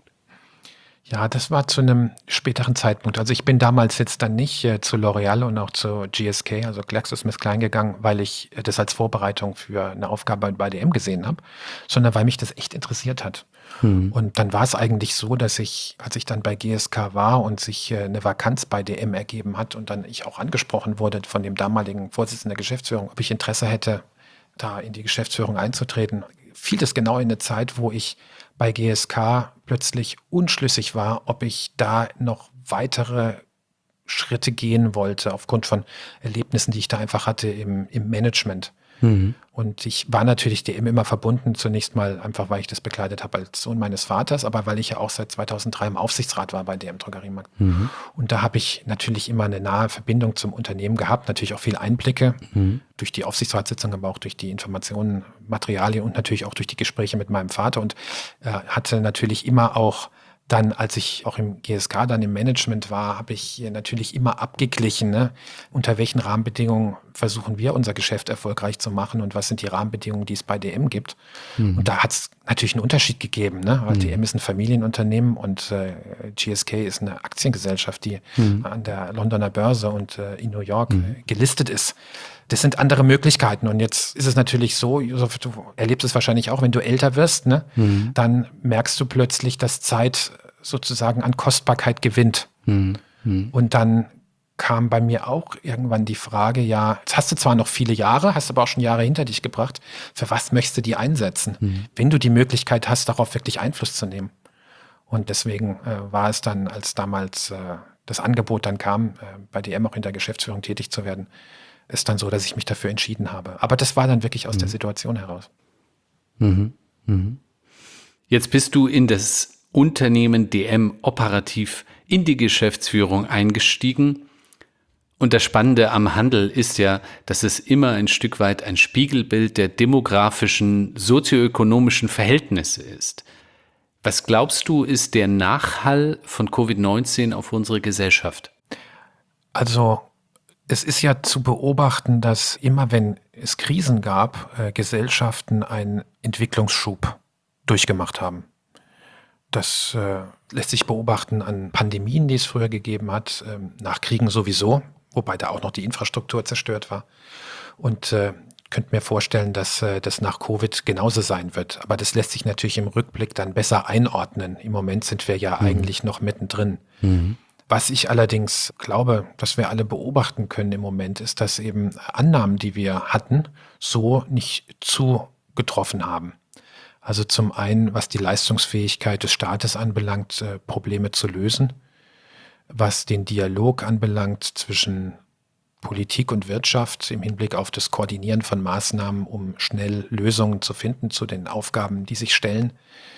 Ja, das war zu einem späteren Zeitpunkt. Also ich bin damals jetzt dann nicht äh, zu L'Oreal und auch zu G S K, also GlaxoSmithKline gegangen, weil ich äh, das als Vorbereitung für eine Aufgabe bei D M gesehen habe, sondern weil mich das echt interessiert hat. Hm. Und dann war es eigentlich so, dass ich, als ich dann bei G S K war und sich äh, eine Vakanz bei D M ergeben hat und dann ich auch angesprochen wurde von dem damaligen Vorsitzenden der Geschäftsführung, ob ich Interesse hätte, da in die Geschäftsführung einzutreten, fiel das genau in eine Zeit, wo ich bei G S K plötzlich unschlüssig war, ob ich da noch weitere Schritte gehen wollte, aufgrund von Erlebnissen, die ich da einfach hatte im, im Management. Mhm. Und ich war natürlich D M immer verbunden, zunächst mal einfach, weil ich das bekleidet habe als Sohn meines Vaters, aber weil ich ja auch seit zweitausenddrei im Aufsichtsrat war bei D M Drogeriemarkt. Mhm. Und da habe ich natürlich immer eine nahe Verbindung zum Unternehmen gehabt, natürlich auch viel Einblicke mhm. durch die Aufsichtsratssitzung, aber auch durch die Informationen, Materialien und natürlich auch durch die Gespräche mit meinem Vater und äh, hatte natürlich immer auch dann, als ich auch im G S K dann im Management war, habe ich natürlich immer abgeglichen, ne? Unter welchen Rahmenbedingungen versuchen wir unser Geschäft erfolgreich zu machen und was sind die Rahmenbedingungen, die es bei D M gibt. Mhm. Und da hat es natürlich einen Unterschied gegeben, ne? Weil mhm. D M ist ein Familienunternehmen und äh, G S K ist eine Aktiengesellschaft, die mhm. an der Londoner Börse und äh, in New York mhm. äh, gelistet ist. Das sind andere Möglichkeiten. Und jetzt ist es natürlich so, Josef, du erlebst es wahrscheinlich auch, wenn du älter wirst, ne? Mhm. Dann merkst du plötzlich, dass Zeit sozusagen an Kostbarkeit gewinnt. Mhm. Mhm. Und dann kam bei mir auch irgendwann die Frage, ja, jetzt hast du zwar noch viele Jahre, hast aber auch schon Jahre hinter dich gebracht, für was möchtest du die einsetzen, mhm. wenn du die Möglichkeit hast, darauf wirklich Einfluss zu nehmen. Und deswegen äh, war es dann, als damals äh, das Angebot dann kam, äh, bei D M auch in der Geschäftsführung tätig zu werden, ist dann so, dass ich mich dafür entschieden habe. Aber das war dann wirklich aus mhm. der Situation heraus. Mhm. Mhm. Jetzt bist du in das Unternehmen D M operativ in die Geschäftsführung eingestiegen. Und das Spannende am Handel ist ja, dass es immer ein Stück weit ein Spiegelbild der demografischen, sozioökonomischen Verhältnisse ist. Was glaubst du, ist der Nachhall von Covid neunzehn auf unsere Gesellschaft? Also es ist ja zu beobachten, dass immer, wenn es Krisen gab, äh, Gesellschaften einen Entwicklungsschub durchgemacht haben. Das äh, lässt sich beobachten an Pandemien, die es früher gegeben hat, ähm, nach Kriegen sowieso, wobei da auch noch die Infrastruktur zerstört war. Und äh, könnt mir vorstellen, dass äh, das nach Covid genauso sein wird. Aber das lässt sich natürlich im Rückblick dann besser einordnen. Im Moment sind wir ja mhm. eigentlich noch mittendrin. Mhm. Was ich allerdings glaube, dass wir alle beobachten können im Moment, ist, dass eben Annahmen, die wir hatten, so nicht zugetroffen haben. Also zum einen, was die Leistungsfähigkeit des Staates anbelangt, äh, Probleme zu lösen, was den Dialog anbelangt zwischen Politik und Wirtschaft im Hinblick auf das Koordinieren von Maßnahmen, um schnell Lösungen zu finden zu den Aufgaben, die sich stellen.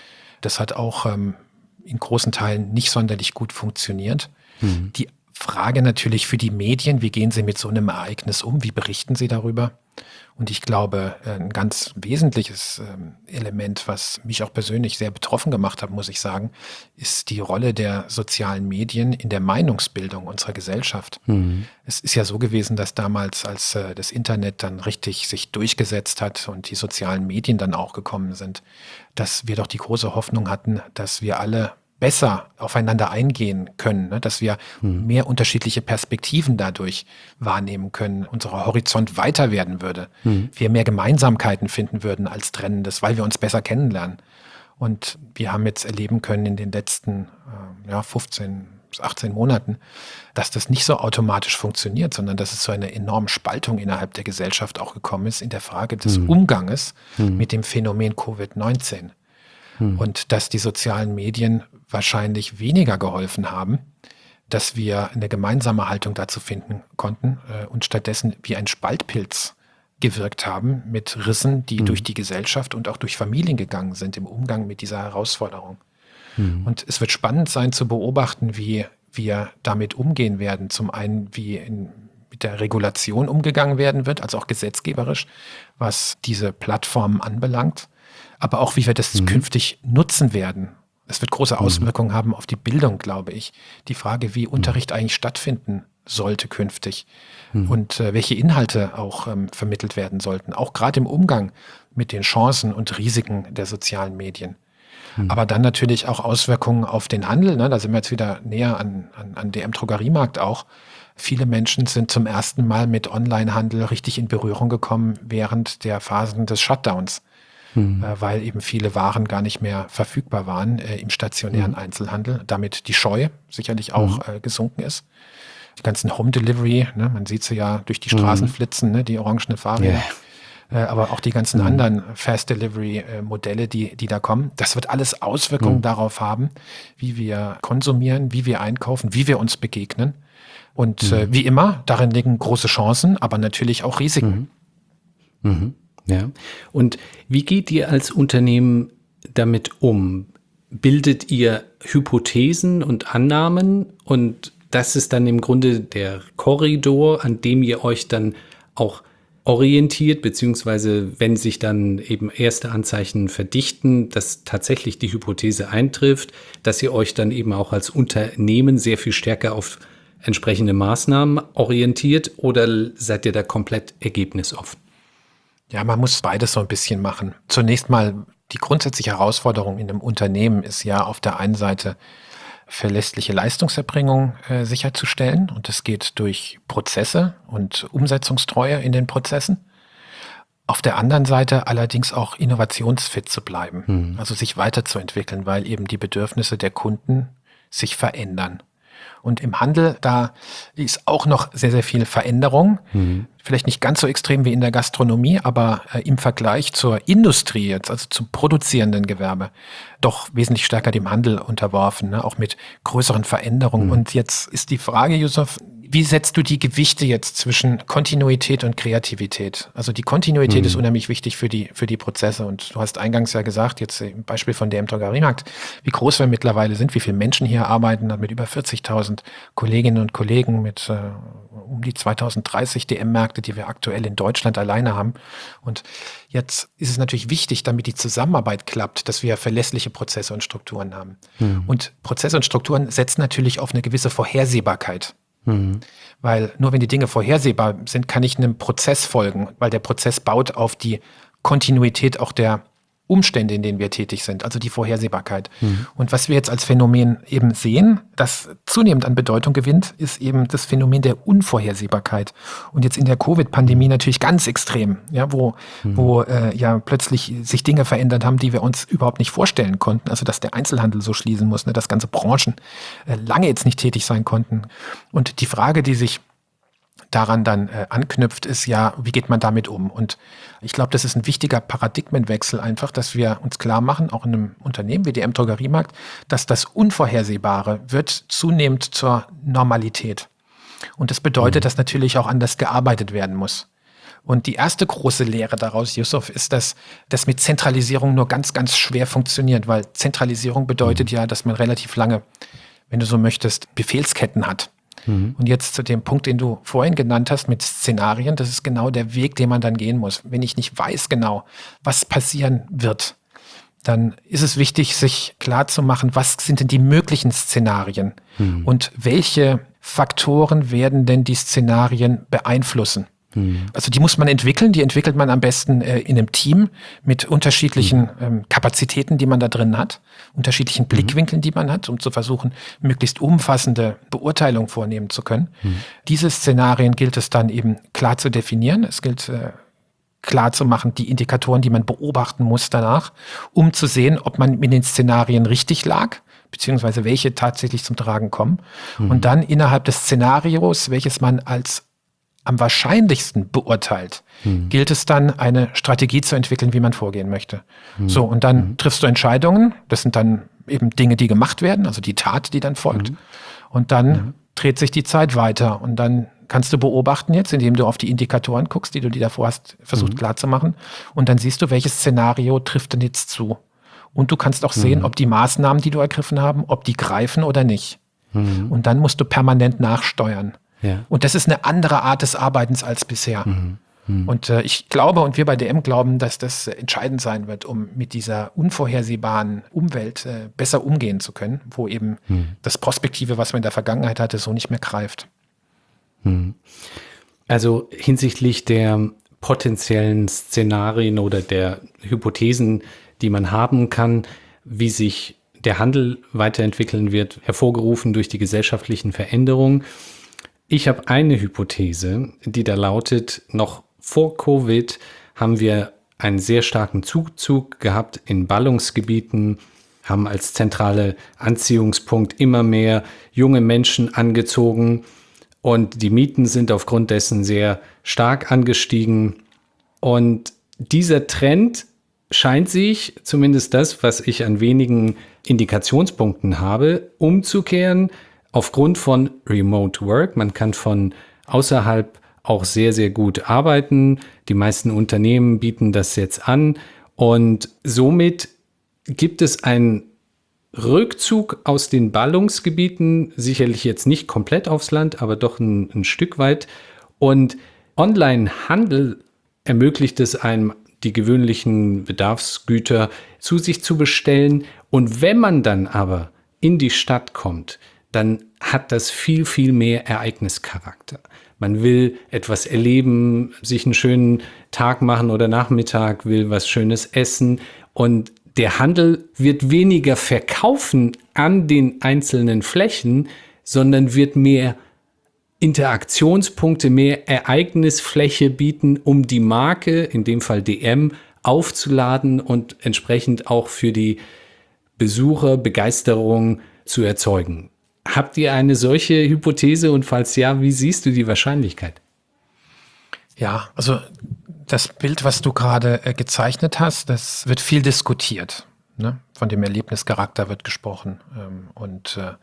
Das hat auch ähm, in großen Teilen nicht sonderlich gut funktioniert. Mhm. Die Frage natürlich für die Medien, wie gehen sie mit so einem Ereignis um, wie berichten sie darüber? Und ich glaube, ein ganz wesentliches Element, was mich auch persönlich sehr betroffen gemacht hat, muss ich sagen, ist die Rolle der sozialen Medien in der Meinungsbildung unserer Gesellschaft. Mhm. Es ist ja so gewesen, dass damals, als das Internet dann richtig sich durchgesetzt hat und die sozialen Medien dann auch gekommen sind, dass wir doch die große Hoffnung hatten, dass wir alle besser aufeinander eingehen können, ne? Dass wir hm. mehr unterschiedliche Perspektiven dadurch wahrnehmen können, unser Horizont weiter werden würde, hm. wir mehr Gemeinsamkeiten finden würden als Trennendes, weil wir uns besser kennenlernen. Und wir haben jetzt erleben können in den letzten äh, ja, fünfzehn bis achtzehn Monaten, dass das nicht so automatisch funktioniert, sondern dass es zu einer enormen Spaltung innerhalb der Gesellschaft auch gekommen ist in der Frage des hm. Umganges hm. mit dem Phänomen Covid neunzehn. Hm. Und dass die sozialen Medien wahrscheinlich weniger geholfen haben, dass wir eine gemeinsame Haltung dazu finden konnten äh, und stattdessen wie ein Spaltpilz gewirkt haben mit Rissen, die mhm. durch die Gesellschaft und auch durch Familien gegangen sind im Umgang mit dieser Herausforderung. Mhm. Und es wird spannend sein zu beobachten, wie wir damit umgehen werden. Zum einen, wie in, mit der Regulation umgegangen werden wird, also auch gesetzgeberisch, was diese Plattformen anbelangt, aber auch, wie wir das mhm. künftig nutzen werden. Es wird große Auswirkungen mhm. haben auf die Bildung, glaube ich. Die Frage, wie Unterricht eigentlich stattfinden sollte künftig mhm. und äh, welche Inhalte auch ähm, vermittelt werden sollten, auch gerade im Umgang mit den Chancen und Risiken der sozialen Medien. Mhm. Aber dann natürlich auch Auswirkungen auf den Handel, ne? Da sind wir jetzt wieder näher an, an, an D M Drogeriemarkt auch. Viele Menschen sind zum ersten Mal mit Onlinehandel richtig in Berührung gekommen während der Phasen des Shutdowns. Mhm. Äh, weil eben viele Waren gar nicht mehr verfügbar waren äh, im stationären mhm. Einzelhandel, damit die Scheu sicherlich auch mhm. äh, gesunken ist. Die ganzen Home Delivery, ne, man sieht sie ja durch die Straßen mhm. flitzen, ne, die orangenen Fahrräder. äh, aber auch die ganzen mhm. anderen Fast Delivery äh, Modelle, die, die da kommen, das wird alles Auswirkungen mhm. darauf haben, wie wir konsumieren, wie wir einkaufen, wie wir uns begegnen. Und mhm. äh, wie immer, darin liegen große Chancen, aber natürlich auch Risiken. Mhm. Mhm. Ja. Und wie geht ihr als Unternehmen damit um? Bildet ihr Hypothesen und Annahmen und das ist dann im Grunde der Korridor, an dem ihr euch dann auch orientiert, beziehungsweise wenn sich dann eben erste Anzeichen verdichten, dass tatsächlich die Hypothese eintrifft, dass ihr euch dann eben auch als Unternehmen sehr viel stärker auf entsprechende Maßnahmen orientiert oder seid ihr da komplett ergebnisoffen? Ja, man muss beides so ein bisschen machen. Zunächst mal, die grundsätzliche Herausforderung in einem Unternehmen ist ja auf der einen Seite verlässliche Leistungserbringung äh, sicherzustellen. Und das geht durch Prozesse und Umsetzungstreue in den Prozessen. Auf der anderen Seite allerdings auch innovationsfit zu bleiben, mhm. also sich weiterzuentwickeln, weil eben die Bedürfnisse der Kunden sich verändern. Und im Handel, da ist auch noch sehr, sehr viel Veränderung. Mhm. Vielleicht nicht ganz so extrem wie in der Gastronomie, aber äh, im Vergleich zur Industrie jetzt, also zum produzierenden Gewerbe, doch wesentlich stärker dem Handel unterworfen, ne? Auch mit größeren Veränderungen. Mhm. Und jetzt ist die Frage, Yusuf, wie setzt du die Gewichte jetzt zwischen Kontinuität und Kreativität? Also die Kontinuität mhm. ist unheimlich wichtig für die, für die Prozesse. Und du hast eingangs ja gesagt, jetzt im Beispiel von D M Drogeriemarkt, wie groß wir mittlerweile sind, wie viele Menschen hier arbeiten, mit über vierzigtausend Kolleginnen und Kollegen, mit äh, um die zweitausenddreißig D M-Märkte, die wir aktuell in Deutschland alleine haben. Und jetzt ist es natürlich wichtig, damit die Zusammenarbeit klappt, dass wir verlässliche Prozesse und Strukturen haben. Mhm. Und Prozesse und Strukturen setzen natürlich auf eine gewisse Vorhersehbarkeit. Mhm. Weil nur wenn die Dinge vorhersehbar sind, kann ich einem Prozess folgen, weil der Prozess baut auf die Kontinuität auch der Umstände, in denen wir tätig sind, also die Vorhersehbarkeit. Mhm. Und was wir jetzt als Phänomen eben sehen, das zunehmend an Bedeutung gewinnt, ist eben das Phänomen der Unvorhersehbarkeit. Und jetzt in der Covid-Pandemie natürlich ganz extrem, ja, wo, mhm. wo äh, ja plötzlich sich Dinge verändert haben, die wir uns überhaupt nicht vorstellen konnten. Also dass der Einzelhandel so schließen muss, ne, dass ganze Branchen äh, lange jetzt nicht tätig sein konnten. Und die Frage, die sich daran dann äh, anknüpft, ist ja, wie geht man damit um? Und ich glaube, das ist ein wichtiger Paradigmenwechsel einfach, dass wir uns klar machen, auch in einem Unternehmen wie D M Drogeriemarkt, dass das Unvorhersehbare wird zunehmend zur Normalität. Und das bedeutet, mhm. dass natürlich auch anders gearbeitet werden muss. Und die erste große Lehre daraus, Yusuf, ist, dass das mit Zentralisierung nur ganz, ganz schwer funktioniert, weil Zentralisierung bedeutet mhm. ja, dass man relativ lange, wenn du so möchtest, Befehlsketten hat. Und jetzt zu dem Punkt, den du vorhin genannt hast mit Szenarien, das ist genau der Weg, den man dann gehen muss. Wenn ich nicht weiß genau, was passieren wird, dann ist es wichtig, sich klar zu machen, was sind denn die möglichen Szenarien mhm. und welche Faktoren werden denn die Szenarien beeinflussen. Also die muss man entwickeln, die entwickelt man am besten äh, in einem Team mit unterschiedlichen mhm. ähm, Kapazitäten, die man da drin hat, unterschiedlichen Blickwinkeln, die man hat, um zu versuchen, möglichst umfassende Beurteilung vornehmen zu können. Mhm. Diese Szenarien gilt es dann eben klar zu definieren. Es gilt äh, klar zu machen, die Indikatoren, die man beobachten muss danach, um zu sehen, ob man mit den Szenarien richtig lag, beziehungsweise welche tatsächlich zum Tragen kommen. Mhm. Und dann innerhalb des Szenarios, welches man als am wahrscheinlichsten beurteilt, hm. gilt es dann, eine Strategie zu entwickeln, wie man vorgehen möchte. Hm. So, und dann hm. triffst du Entscheidungen. Das sind dann eben Dinge, die gemacht werden, also die Tat, die dann folgt. Hm. Und dann hm. dreht sich die Zeit weiter. Und dann kannst du beobachten jetzt, indem du auf die Indikatoren guckst, die du dir davor hast versucht hm. klarzumachen. Und dann siehst du, welches Szenario trifft denn jetzt zu. Und du kannst auch sehen, hm. ob die Maßnahmen, die du ergriffen haben, ob die greifen oder nicht. Hm. Und dann musst du permanent nachsteuern. Ja. Und das ist eine andere Art des Arbeitens als bisher. Mhm. Mhm. Und äh, ich glaube und wir bei D M glauben, dass das entscheidend sein wird, um mit dieser unvorhersehbaren Umwelt äh, besser umgehen zu können, wo eben mhm. das Prospektive, was man in der Vergangenheit hatte, so nicht mehr greift. Mhm. Also hinsichtlich der potenziellen Szenarien oder der Hypothesen, die man haben kann, wie sich der Handel weiterentwickeln wird, hervorgerufen durch die gesellschaftlichen Veränderungen. Ich habe eine Hypothese, die da lautet, noch vor Covid haben wir einen sehr starken Zuzug gehabt in Ballungsgebieten, haben als zentrale Anziehungspunkt immer mehr junge Menschen angezogen und die Mieten sind aufgrund dessen sehr stark angestiegen. Und dieser Trend scheint sich, zumindest das, was ich an wenigen Indikationspunkten habe, umzukehren aufgrund von Remote Work. Man kann von außerhalb auch sehr, sehr gut arbeiten. Die meisten Unternehmen bieten das jetzt an und somit gibt es einen Rückzug aus den Ballungsgebieten, sicherlich jetzt nicht komplett aufs Land, aber doch ein, ein Stück weit. Und Onlinehandel ermöglicht es einem, die gewöhnlichen Bedarfsgüter zu sich zu bestellen. Und wenn man dann aber in die Stadt kommt, dann hat das viel, viel mehr Ereignischarakter. Man will etwas erleben, sich einen schönen Tag machen oder Nachmittag, will was Schönes essen. Und der Handel wird weniger verkaufen an den einzelnen Flächen, sondern wird mehr Interaktionspunkte, mehr Ereignisfläche bieten, um die Marke, in dem Fall D M, aufzuladen und entsprechend auch für die Besucher Begeisterung zu erzeugen. Habt ihr eine solche Hypothese und falls ja, wie siehst du die Wahrscheinlichkeit? Ja, also das Bild, was du gerade äh, gezeichnet hast, das wird viel diskutiert. Ne? Von dem Erlebnischarakter wird gesprochen. Ähm, und äh,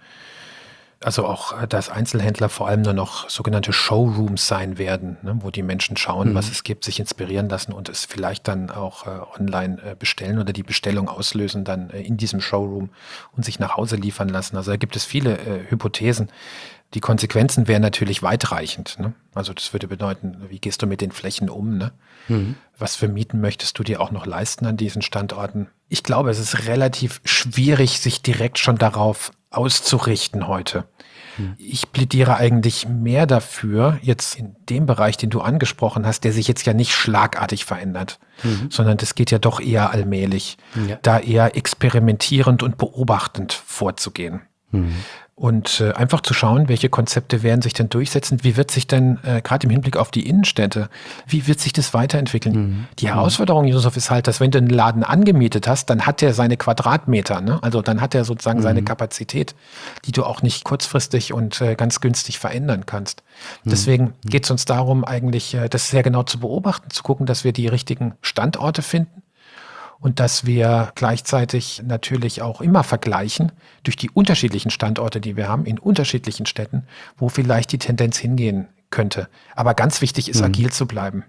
also auch, dass Einzelhändler vor allem nur noch sogenannte Showrooms sein werden, ne? Wo die Menschen schauen, mhm. was es gibt, sich inspirieren lassen und es vielleicht dann auch äh, online äh, bestellen oder die Bestellung auslösen dann äh, in diesem Showroom und sich nach Hause liefern lassen. Also da gibt es viele äh, Hypothesen. Die Konsequenzen wären natürlich weitreichend. Ne? Also das würde bedeuten, wie gehst du mit den Flächen um? Ne? Mhm. Was für Mieten möchtest du dir auch noch leisten an diesen Standorten? Ich glaube, es ist relativ schwierig, sich direkt schon darauf auszurichten heute. Mhm. Ich plädiere eigentlich mehr dafür, jetzt in dem Bereich, den du angesprochen hast, der sich jetzt ja nicht schlagartig verändert, mhm. sondern das geht ja doch eher allmählich, ja. da eher experimentierend und beobachtend vorzugehen. Mhm. Und äh, einfach zu schauen, welche Konzepte werden sich denn durchsetzen, wie wird sich denn, äh, gerade im Hinblick auf die Innenstädte, wie wird sich das weiterentwickeln? Mhm. Die Herausforderung, Yusuf, ist halt, dass wenn du einen Laden angemietet hast, dann hat der seine Quadratmeter, ne? Also dann hat er sozusagen mhm. seine Kapazität, die du auch nicht kurzfristig und äh, ganz günstig verändern kannst. Mhm. Deswegen mhm. geht es uns darum, eigentlich äh, das sehr genau zu beobachten, zu gucken, dass wir die richtigen Standorte finden. Und dass wir gleichzeitig natürlich auch immer vergleichen durch die unterschiedlichen Standorte, die wir haben, in unterschiedlichen Städten, wo vielleicht die Tendenz hingehen könnte. Aber ganz wichtig ist, mhm. agil zu bleiben.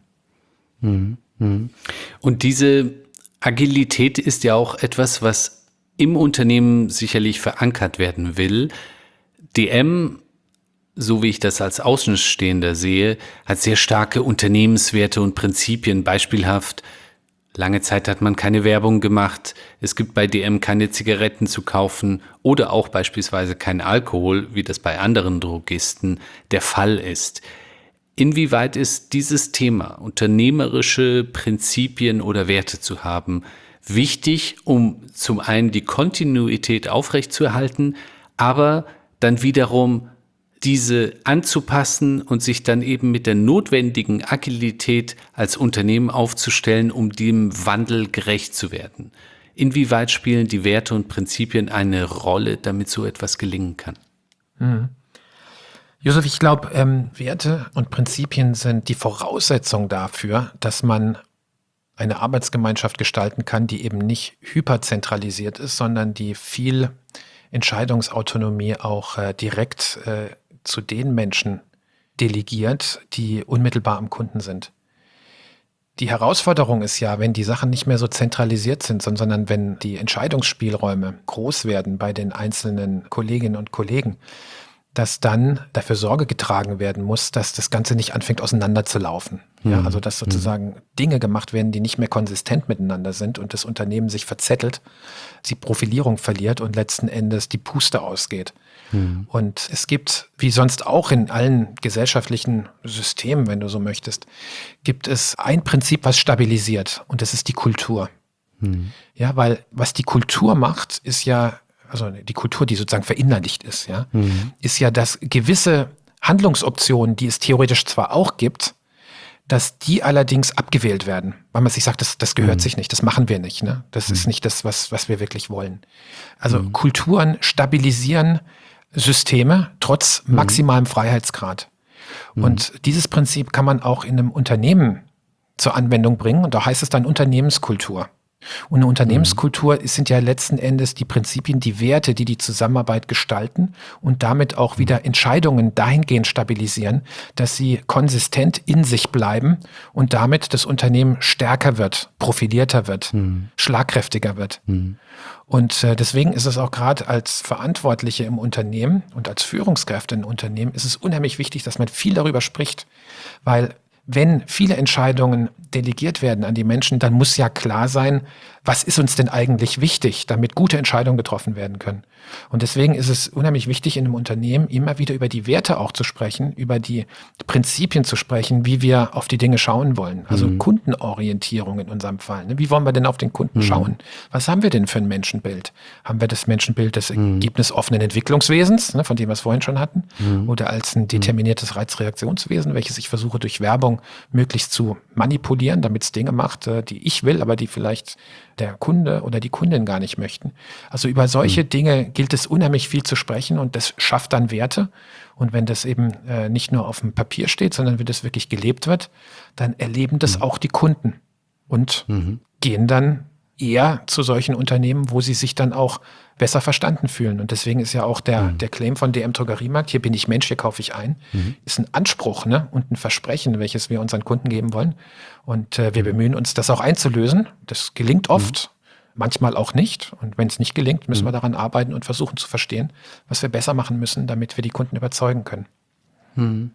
Mhm. Und diese Agilität ist ja auch etwas, was im Unternehmen sicherlich verankert werden will. D M, so wie ich das als Außenstehender sehe, hat sehr starke Unternehmenswerte und Prinzipien, beispielhaft. Lange Zeit hat man keine Werbung gemacht. Es gibt bei D M keine Zigaretten zu kaufen oder auch beispielsweise kein Alkohol, wie das bei anderen Drogisten der Fall ist. Inwieweit ist dieses Thema, unternehmerische Prinzipien oder Werte zu haben, wichtig, um zum einen die Kontinuität aufrechtzuerhalten, aber dann wiederum diese anzupassen und sich dann eben mit der notwendigen Agilität als Unternehmen aufzustellen, um dem Wandel gerecht zu werden? Inwieweit spielen die Werte und Prinzipien eine Rolle, damit so etwas gelingen kann? Mhm. Yusuf, ich glaube, ähm, Werte und Prinzipien sind die Voraussetzung dafür, dass man eine Arbeitsgemeinschaft gestalten kann, die eben nicht hyperzentralisiert ist, sondern die viel Entscheidungsautonomie auch äh, direkt äh, zu den Menschen delegiert, die unmittelbar am Kunden sind. Die Herausforderung ist ja, wenn die Sachen nicht mehr so zentralisiert sind, sondern wenn die Entscheidungsspielräume groß werden bei den einzelnen Kolleginnen und Kollegen, dass dann dafür Sorge getragen werden muss, dass das Ganze nicht anfängt auseinanderzulaufen. Mhm. Ja, also dass sozusagen mhm. Dinge gemacht werden, die nicht mehr konsistent miteinander sind und das Unternehmen sich verzettelt, die Profilierung verliert und letzten Endes die Puste ausgeht. Mhm. Und es gibt, wie sonst auch in allen gesellschaftlichen Systemen, wenn du so möchtest, gibt es ein Prinzip, was stabilisiert, und das ist die Kultur. Mhm. Ja, weil was die Kultur macht, ist ja, also die Kultur, die sozusagen verinnerlicht ist, ja, mhm. ist ja, dass gewisse Handlungsoptionen, die es theoretisch zwar auch gibt, dass die allerdings abgewählt werden, weil man sich sagt, das, das gehört mhm. sich nicht, das machen wir nicht, ne? Das mhm. ist nicht das, was, was wir wirklich wollen. Also mhm. Kulturen stabilisieren Systeme trotz maximalem mhm. Freiheitsgrad. Mhm. Und dieses Prinzip kann man auch in einem Unternehmen zur Anwendung bringen. Und da heißt es dann Unternehmenskultur. Und eine Unternehmenskultur sind ja letzten Endes die Prinzipien, die Werte, die die Zusammenarbeit gestalten und damit auch wieder Entscheidungen dahingehend stabilisieren, dass sie konsistent in sich bleiben und damit das Unternehmen stärker wird, profilierter wird, mhm. schlagkräftiger wird. Mhm. Und äh, deswegen ist es auch gerade als Verantwortliche im Unternehmen und als Führungskräfte im Unternehmen ist es unheimlich wichtig, dass man viel darüber spricht, weil wenn viele Entscheidungen delegiert werden an die Menschen, dann muss ja klar sein, was ist uns denn eigentlich wichtig, damit gute Entscheidungen getroffen werden können. Und deswegen ist es unheimlich wichtig, in einem Unternehmen immer wieder über die Werte auch zu sprechen, über die Prinzipien zu sprechen, wie wir auf die Dinge schauen wollen. Also mhm. Kundenorientierung in unserem Fall. Wie wollen wir denn auf den Kunden mhm. schauen? Was haben wir denn für ein Menschenbild? Haben wir das Menschenbild des mhm. ergebnisoffenen Entwicklungswesens, von dem wir es vorhin schon hatten, mhm. oder als ein determiniertes Reizreaktionswesen, welches ich versuche durch Werbung möglichst zu manipulieren, damit es Dinge macht, die ich will, aber die vielleicht der Kunde oder die Kundin gar nicht möchten. Also über solche mhm. Dinge gilt es unheimlich viel zu sprechen und das schafft dann Werte. Und wenn das eben äh, nicht nur auf dem Papier steht, sondern wenn das wirklich gelebt wird, dann erleben das mhm. auch die Kunden und mhm. gehen dann eher zu solchen Unternehmen, wo sie sich dann auch besser verstanden fühlen. Und deswegen ist ja auch der, mhm. der Claim von D M Drogeriemarkt, hier bin ich Mensch, hier kaufe ich ein, mhm. ist ein Anspruch, ne? Und ein Versprechen, welches wir unseren Kunden geben wollen. Und äh, wir bemühen uns, das auch einzulösen. Das gelingt oft, mhm. manchmal auch nicht. Und wenn es nicht gelingt, müssen mhm. wir daran arbeiten und versuchen zu verstehen, was wir besser machen müssen, damit wir die Kunden überzeugen können. Mhm.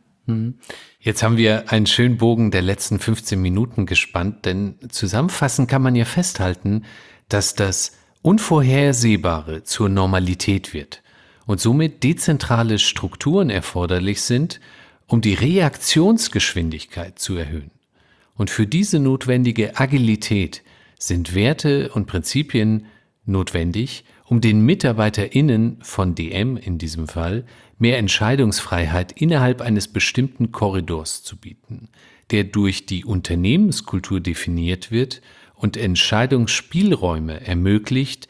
Jetzt haben wir einen schönen Bogen der letzten fünfzehn Minuten gespannt, denn zusammenfassend kann man ja festhalten, dass das Unvorhersehbare zur Normalität wird und somit dezentrale Strukturen erforderlich sind, um die Reaktionsgeschwindigkeit zu erhöhen. Und für diese notwendige Agilität sind Werte und Prinzipien notwendig, um den MitarbeiterInnen von D M in diesem Fall mehr Entscheidungsfreiheit innerhalb eines bestimmten Korridors zu bieten, der durch die Unternehmenskultur definiert wird und Entscheidungsspielräume ermöglicht,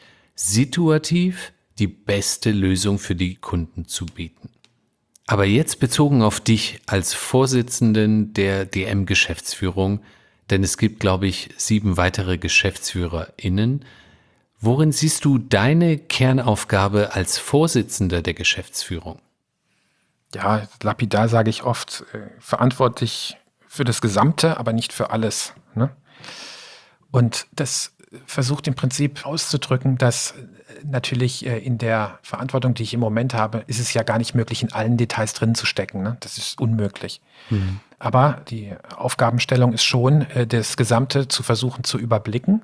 situativ die beste Lösung für die Kunden zu bieten. Aber jetzt bezogen auf dich als Vorsitzenden der D M-Geschäftsführung, denn es gibt, glaube ich, sieben weitere GeschäftsführerInnen. Worin siehst du deine Kernaufgabe als Vorsitzender der Geschäftsführung? Ja, lapidar sage ich oft, äh, verantwortlich für das Gesamte, aber nicht für alles. Ne? Und das versucht im Prinzip auszudrücken, dass natürlich äh, in der Verantwortung, die ich im Moment habe, ist es ja gar nicht möglich, in allen Details drin zu stecken. Ne? Das ist unmöglich. Mhm. Aber die Aufgabenstellung ist schon, äh, das Gesamte zu versuchen zu überblicken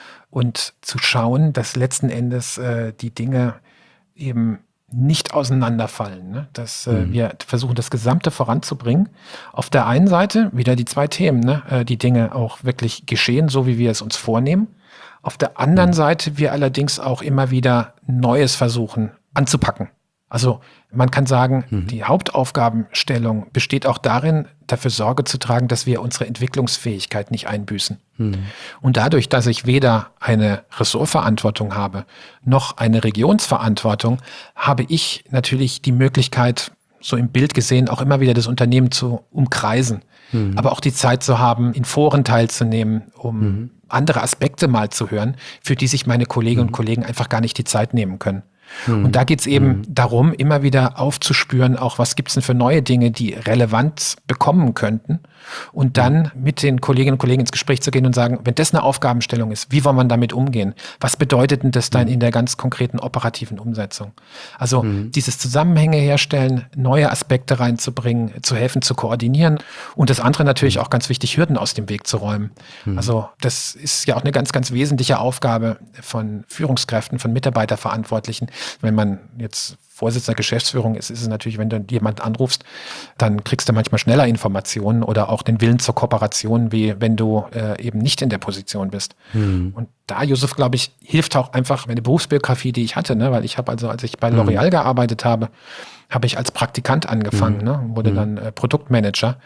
und zu schauen, dass letzten Endes äh, die Dinge eben nicht auseinanderfallen, ne? Dass äh, mhm. wir versuchen, das Gesamte voranzubringen. Auf der einen Seite wieder die zwei Themen, ne? äh, die Dinge auch wirklich geschehen, so wie wir es uns vornehmen. Auf der anderen mhm. Seite wir allerdings auch immer wieder Neues versuchen anzupacken. Also man kann sagen, mhm. die Hauptaufgabenstellung besteht auch darin, dafür Sorge zu tragen, dass wir unsere Entwicklungsfähigkeit nicht einbüßen. Mhm. Und dadurch, dass ich weder eine Ressortverantwortung habe, noch eine Regionsverantwortung, habe ich natürlich die Möglichkeit, so im Bild gesehen, auch immer wieder das Unternehmen zu umkreisen. Mhm. Aber auch die Zeit zu haben, in Foren teilzunehmen, um mhm. andere Aspekte mal zu hören, für die sich meine Kolleginnen mhm. und Kollegen einfach gar nicht die Zeit nehmen können. Mhm. Und da geht es eben mhm. darum, immer wieder aufzuspüren, auch was gibt es denn für neue Dinge, die Relevanz bekommen könnten. Und dann mit den Kolleginnen und Kollegen ins Gespräch zu gehen und sagen, wenn das eine Aufgabenstellung ist, wie wollen wir damit umgehen? Was bedeutet denn das dann in der ganz konkreten operativen Umsetzung? Also mhm. dieses Zusammenhänge herstellen, neue Aspekte reinzubringen, zu helfen, zu koordinieren und das andere natürlich auch ganz wichtig, Hürden aus dem Weg zu räumen. Mhm. Also das ist ja auch eine ganz, ganz wesentliche Aufgabe von Führungskräften, von Mitarbeiterverantwortlichen. Wenn man jetzt Vorsitzender Geschäftsführung ist, ist es natürlich, wenn du jemanden anrufst, dann kriegst du manchmal schneller Informationen oder auch den Willen zur Kooperation, wie wenn du äh, eben nicht in der Position bist. Mhm. Und da, Josef, glaube ich, hilft auch einfach meine Berufsbiografie, die ich hatte, ne? Weil ich habe also, als ich bei mhm. L'Oréal gearbeitet habe, habe ich als Praktikant angefangen, mhm. ne? Wurde mhm. dann äh, Produktmanager.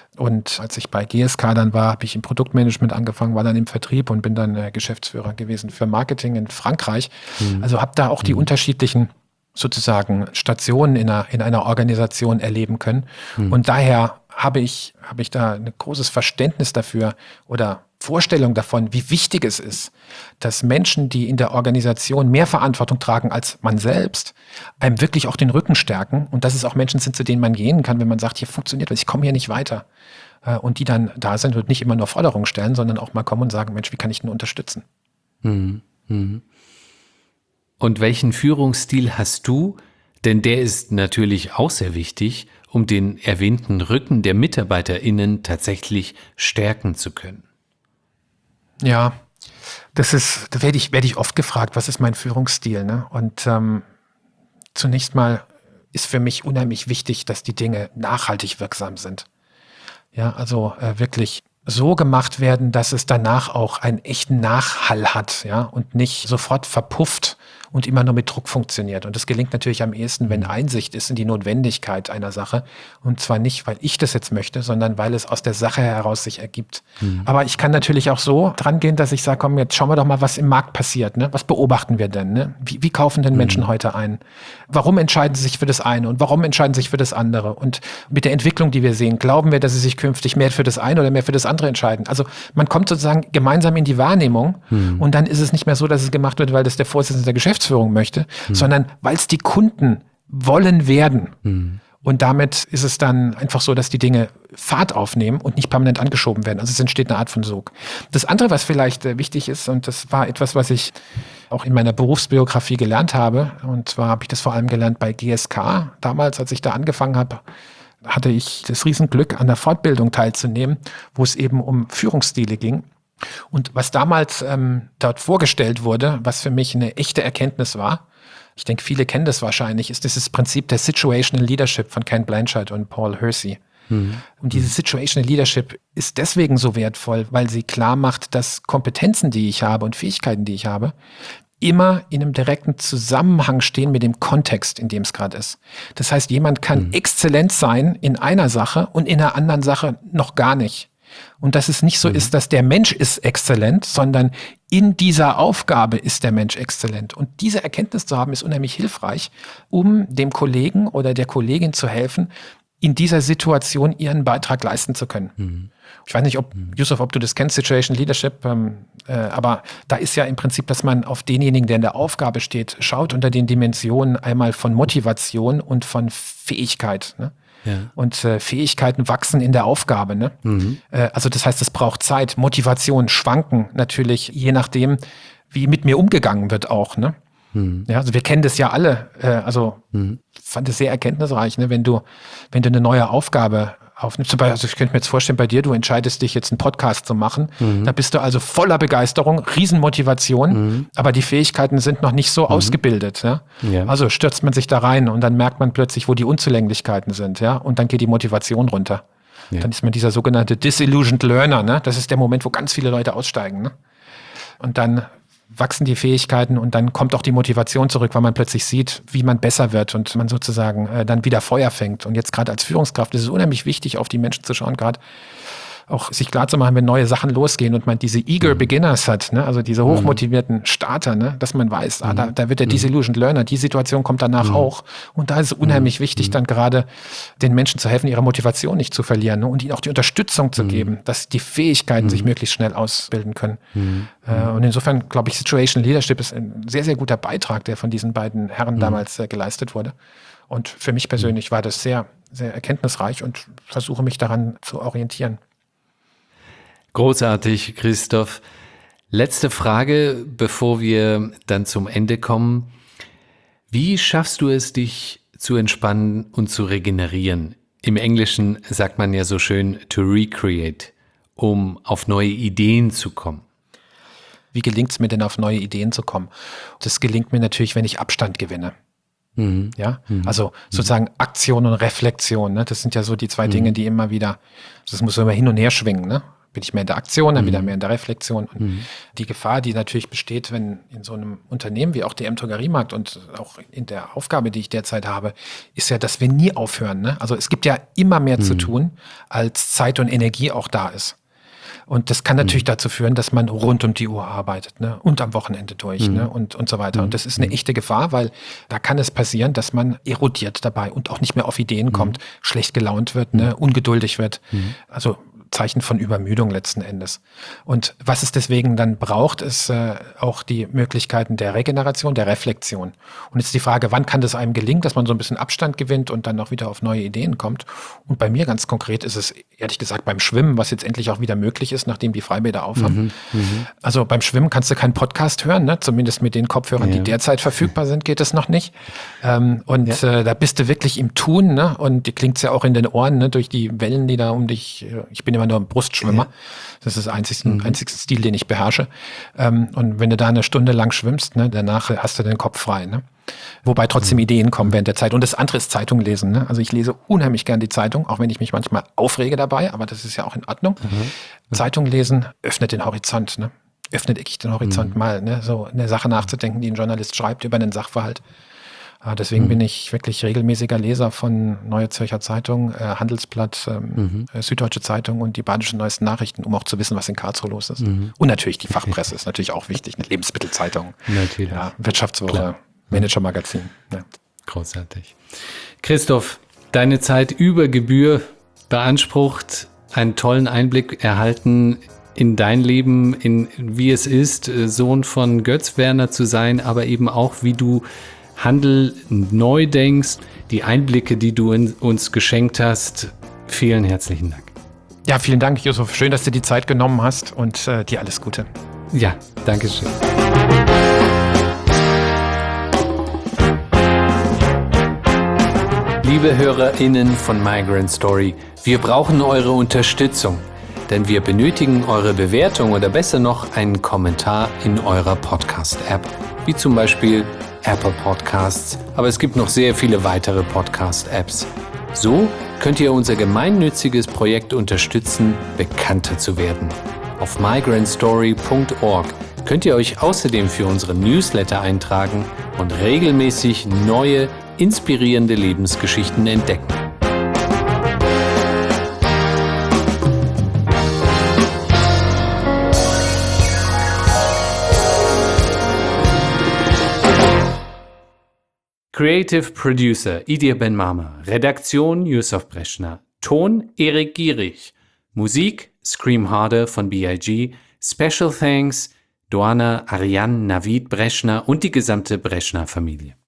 Und als ich bei G S K dann war, habe ich im Produktmanagement angefangen, war dann im Vertrieb und bin dann äh, Geschäftsführer gewesen für Marketing in Frankreich. Mhm. Also habe da auch die mhm. unterschiedlichen sozusagen Stationen in einer, in einer Organisation erleben können. Mhm. Und daher habe ich, habe ich da ein großes Verständnis dafür oder Vorstellung davon, wie wichtig es ist, dass Menschen, die in der Organisation mehr Verantwortung tragen als man selbst, einem wirklich auch den Rücken stärken und dass es auch Menschen sind, zu denen man gehen kann, wenn man sagt, hier funktioniert was, ich komme hier nicht weiter. Und die dann da sind und nicht immer nur Forderungen stellen, sondern auch mal kommen und sagen, Mensch, wie kann ich denn unterstützen? Mhm. Mhm. Und welchen Führungsstil hast du? Denn der ist natürlich auch sehr wichtig, um den erwähnten Rücken der MitarbeiterInnen tatsächlich stärken zu können. Ja, das ist, da werde ich, werde ich oft gefragt, was ist mein Führungsstil? Ne? Und ähm, zunächst mal ist für mich unheimlich wichtig, dass die Dinge nachhaltig wirksam sind. Ja, also äh, wirklich so gemacht werden, dass es danach auch einen echten Nachhall hat, ja, und nicht sofort verpufft und immer nur mit Druck funktioniert. Und das gelingt natürlich am ehesten, wenn Einsicht ist in die Notwendigkeit einer Sache. Und zwar nicht, weil ich das jetzt möchte, sondern weil es aus der Sache heraus sich ergibt. Mhm. Aber ich kann natürlich auch so dran gehen, dass ich sage, komm, jetzt schauen wir doch mal, was im Markt passiert. Ne? Was beobachten wir denn? Ne? Wie, wie kaufen denn Menschen mhm. heute ein? Warum entscheiden sie sich für das eine und warum entscheiden sie sich für das andere? Und mit der Entwicklung, die wir sehen, glauben wir, dass sie sich künftig mehr für das eine oder mehr für das andere entscheiden? Also man kommt sozusagen gemeinsam in die Wahrnehmung mhm. und dann ist es nicht mehr so, dass es gemacht wird, weil das der Vorsitzende der Geschäftsführung möchte, hm. sondern weil es die Kunden wollen werden. Hm. Und damit ist es dann einfach so, dass die Dinge Fahrt aufnehmen und nicht permanent angeschoben werden. Also es entsteht eine Art von Sog. Das andere, was vielleicht äh, wichtig ist, und das war etwas, was ich auch in meiner Berufsbiografie gelernt habe, und zwar habe ich das vor allem gelernt bei G S K. Damals, als ich da angefangen habe, hatte ich das Riesenglück, an der Fortbildung teilzunehmen, wo es eben um Führungsstile ging. Und was damals ähm, dort vorgestellt wurde, was für mich eine echte Erkenntnis war, ich denke, viele kennen das wahrscheinlich, ist dieses Prinzip der Situational Leadership von Ken Blanchard und Paul Hersey. Mhm. Und diese Situational Leadership ist deswegen so wertvoll, weil sie klar macht, dass Kompetenzen, die ich habe und Fähigkeiten, die ich habe, immer in einem direkten Zusammenhang stehen mit dem Kontext, in dem es gerade ist. Das heißt, jemand kann mhm. exzellent sein in einer Sache und in einer anderen Sache noch gar nicht. Und dass es nicht so mhm. ist, dass der Mensch ist exzellent, sondern in dieser Aufgabe ist der Mensch exzellent. Und diese Erkenntnis zu haben, ist unheimlich hilfreich, um dem Kollegen oder der Kollegin zu helfen, in dieser Situation ihren Beitrag leisten zu können. Mhm. Ich weiß nicht, ob, Yusuf, ob du das kennst, Situation Leadership, ähm, äh, aber da ist ja im Prinzip, dass man auf denjenigen, der in der Aufgabe steht, schaut unter den Dimensionen einmal von Motivation und von Fähigkeit, ne? Ja. Und äh, Fähigkeiten wachsen in der Aufgabe. Ne? Mhm. Äh, also das heißt, es braucht Zeit, Motivation, schwanken natürlich, je nachdem, wie mit mir umgegangen wird auch. Ne? Mhm. Ja, also wir kennen das ja alle. Äh, also mhm. fand es sehr erkenntnisreich, ne? wenn du, wenn du eine neue Aufgabe aufnimmst. Zum Beispiel, also ich könnte mir jetzt vorstellen, bei dir, du entscheidest dich jetzt einen Podcast zu machen. Mhm. Da bist du also voller Begeisterung, Riesenmotivation, mhm. aber die Fähigkeiten sind noch nicht so mhm. ausgebildet. Ja? Ja. Also stürzt man sich da rein und dann merkt man plötzlich, wo die Unzulänglichkeiten sind. Ja? Und dann geht die Motivation runter. Ja. Dann ist man dieser sogenannte Disillusioned Learner. Ne? Das ist der Moment, wo ganz viele Leute aussteigen. Ne? Und dann wachsen die Fähigkeiten und dann kommt auch die Motivation zurück, weil man plötzlich sieht, wie man besser wird und man sozusagen äh, dann wieder Feuer fängt. Und jetzt gerade als Führungskraft ist es unheimlich wichtig, auf die Menschen zu schauen, gerade auch sich klar zu machen, wenn neue Sachen losgehen und man diese eager mhm. Beginners hat, ne? Also diese hochmotivierten Starter, ne? Dass man weiß, mhm. ah, da, da wird der mhm. Disillusioned Learner, die Situation kommt danach mhm. auch. Und da ist es unheimlich mhm. wichtig, dann gerade den Menschen zu helfen, ihre Motivation nicht zu verlieren, ne? Und ihnen auch die Unterstützung zu mhm. geben, dass die Fähigkeiten mhm. sich möglichst schnell ausbilden können. Mhm. Äh, und insofern, glaube ich, Situation Leadership ist ein sehr, sehr guter Beitrag, der von diesen beiden Herren mhm. damals äh, geleistet wurde. Und für mich persönlich war das sehr, sehr erkenntnisreich und versuche mich daran zu orientieren. Großartig, Christoph. Letzte Frage, bevor wir dann zum Ende kommen. Wie schaffst du es, dich zu entspannen und zu regenerieren? Im Englischen sagt man ja so schön to recreate, um auf neue Ideen zu kommen. Wie gelingt es mir denn, auf neue Ideen zu kommen? Das gelingt mir natürlich, wenn ich Abstand gewinne. Mhm. Ja, mhm. also sozusagen Aktion und Reflexion, ne? Das sind ja so die zwei mhm. Dinge, die immer wieder, das muss immer hin und her schwingen, ne? Bin ich mehr in der Aktion, dann mhm. wieder mehr in der Reflexion. Und mhm. die Gefahr, die natürlich besteht, wenn in so einem Unternehmen wie auch D M Drogeriemarkt und auch in der Aufgabe, die ich derzeit habe, ist ja, dass wir nie aufhören. Ne? Also es gibt ja immer mehr mhm. zu tun, als Zeit und Energie auch da ist. Und das kann natürlich mhm. dazu führen, dass man rund um die Uhr arbeitet, ne? Und am Wochenende durch, mhm. ne? und, und so weiter. Und das ist eine echte Gefahr, weil da kann es passieren, dass man erodiert dabei und auch nicht mehr auf Ideen mhm. kommt, schlecht gelaunt wird, ne? Ungeduldig wird. Mhm. Also Zeichen von Übermüdung letzten Endes. Und was es deswegen dann braucht, ist äh, auch die Möglichkeiten der Regeneration, der Reflexion. Und jetzt ist die Frage, wann kann das einem gelingen, dass man so ein bisschen Abstand gewinnt und dann auch wieder auf neue Ideen kommt. Und bei mir ganz konkret ist es ehrlich gesagt beim Schwimmen, was jetzt endlich auch wieder möglich ist, nachdem die Freibäder aufhaben. Mhm, mh. Also beim Schwimmen kannst du keinen Podcast hören, ne? Zumindest mit den Kopfhörern, ja. die derzeit verfügbar sind, geht es noch nicht. Ähm, und ja. äh, da bist du wirklich im Tun, ne? Und die klingt's ja auch in den Ohren, ne? Durch die Wellen, die da um dich, ich bin immer nur ein Brustschwimmer. Ja. Das ist der einzigste, mhm. einzigste Stil, den ich beherrsche. Ähm, und wenn du da eine Stunde lang schwimmst, ne, danach hast du den Kopf frei. Ne? Wobei trotzdem mhm. Ideen kommen während der Zeit. Und das andere ist Zeitung lesen. Ne? Also ich lese unheimlich gern die Zeitung, auch wenn ich mich manchmal aufrege dabei, aber das ist ja auch in Ordnung. Mhm. Zeitung lesen öffnet den Horizont. Ne? Öffnet wirklich den Horizont mhm. mal, ne? So eine Sache nachzudenken, die ein Journalist schreibt über einen Sachverhalt. Deswegen mhm. bin ich wirklich regelmäßiger Leser von Neue Zürcher Zeitung, äh, Handelsblatt, ähm, mhm. Süddeutsche Zeitung und die Badischen Neuesten Nachrichten, um auch zu wissen, was in Karlsruhe los ist. Mhm. Und natürlich die Fachpresse ist natürlich auch wichtig, eine Lebensmittelzeitung, natürlich. Ja, Wirtschaftswoche, Klar. Managermagazin. Ja. Großartig. Christoph, deine Zeit über Gebühr beansprucht, einen tollen Einblick erhalten in dein Leben, in wie es ist, Sohn von Götz Werner zu sein, aber eben auch, wie du Handel neu denkst, die Einblicke, die du in uns geschenkt hast. Vielen herzlichen Dank. Ja, vielen Dank, Yusuf. Schön, dass du die Zeit genommen hast und äh, dir alles Gute. Ja, danke schön. Liebe HörerInnen von Migrant Story, wir brauchen eure Unterstützung, denn wir benötigen eure Bewertung oder besser noch einen Kommentar in eurer Podcast-App, wie zum Beispiel Apple Podcasts, aber es gibt noch sehr viele weitere Podcast-Apps. So könnt ihr unser gemeinnütziges Projekt unterstützen, bekannter zu werden. Auf migrant story punkt org könnt ihr euch außerdem für unsere Newsletter eintragen und regelmäßig neue, inspirierende Lebensgeschichten entdecken. Creative Producer Idir Ben-Mama, Redaktion Yusuf Breschner, Ton Erik Gierig, Musik Scream Harder von B I G, Special Thanks Doana Ariane Navid Breschner und die gesamte Breschner Familie.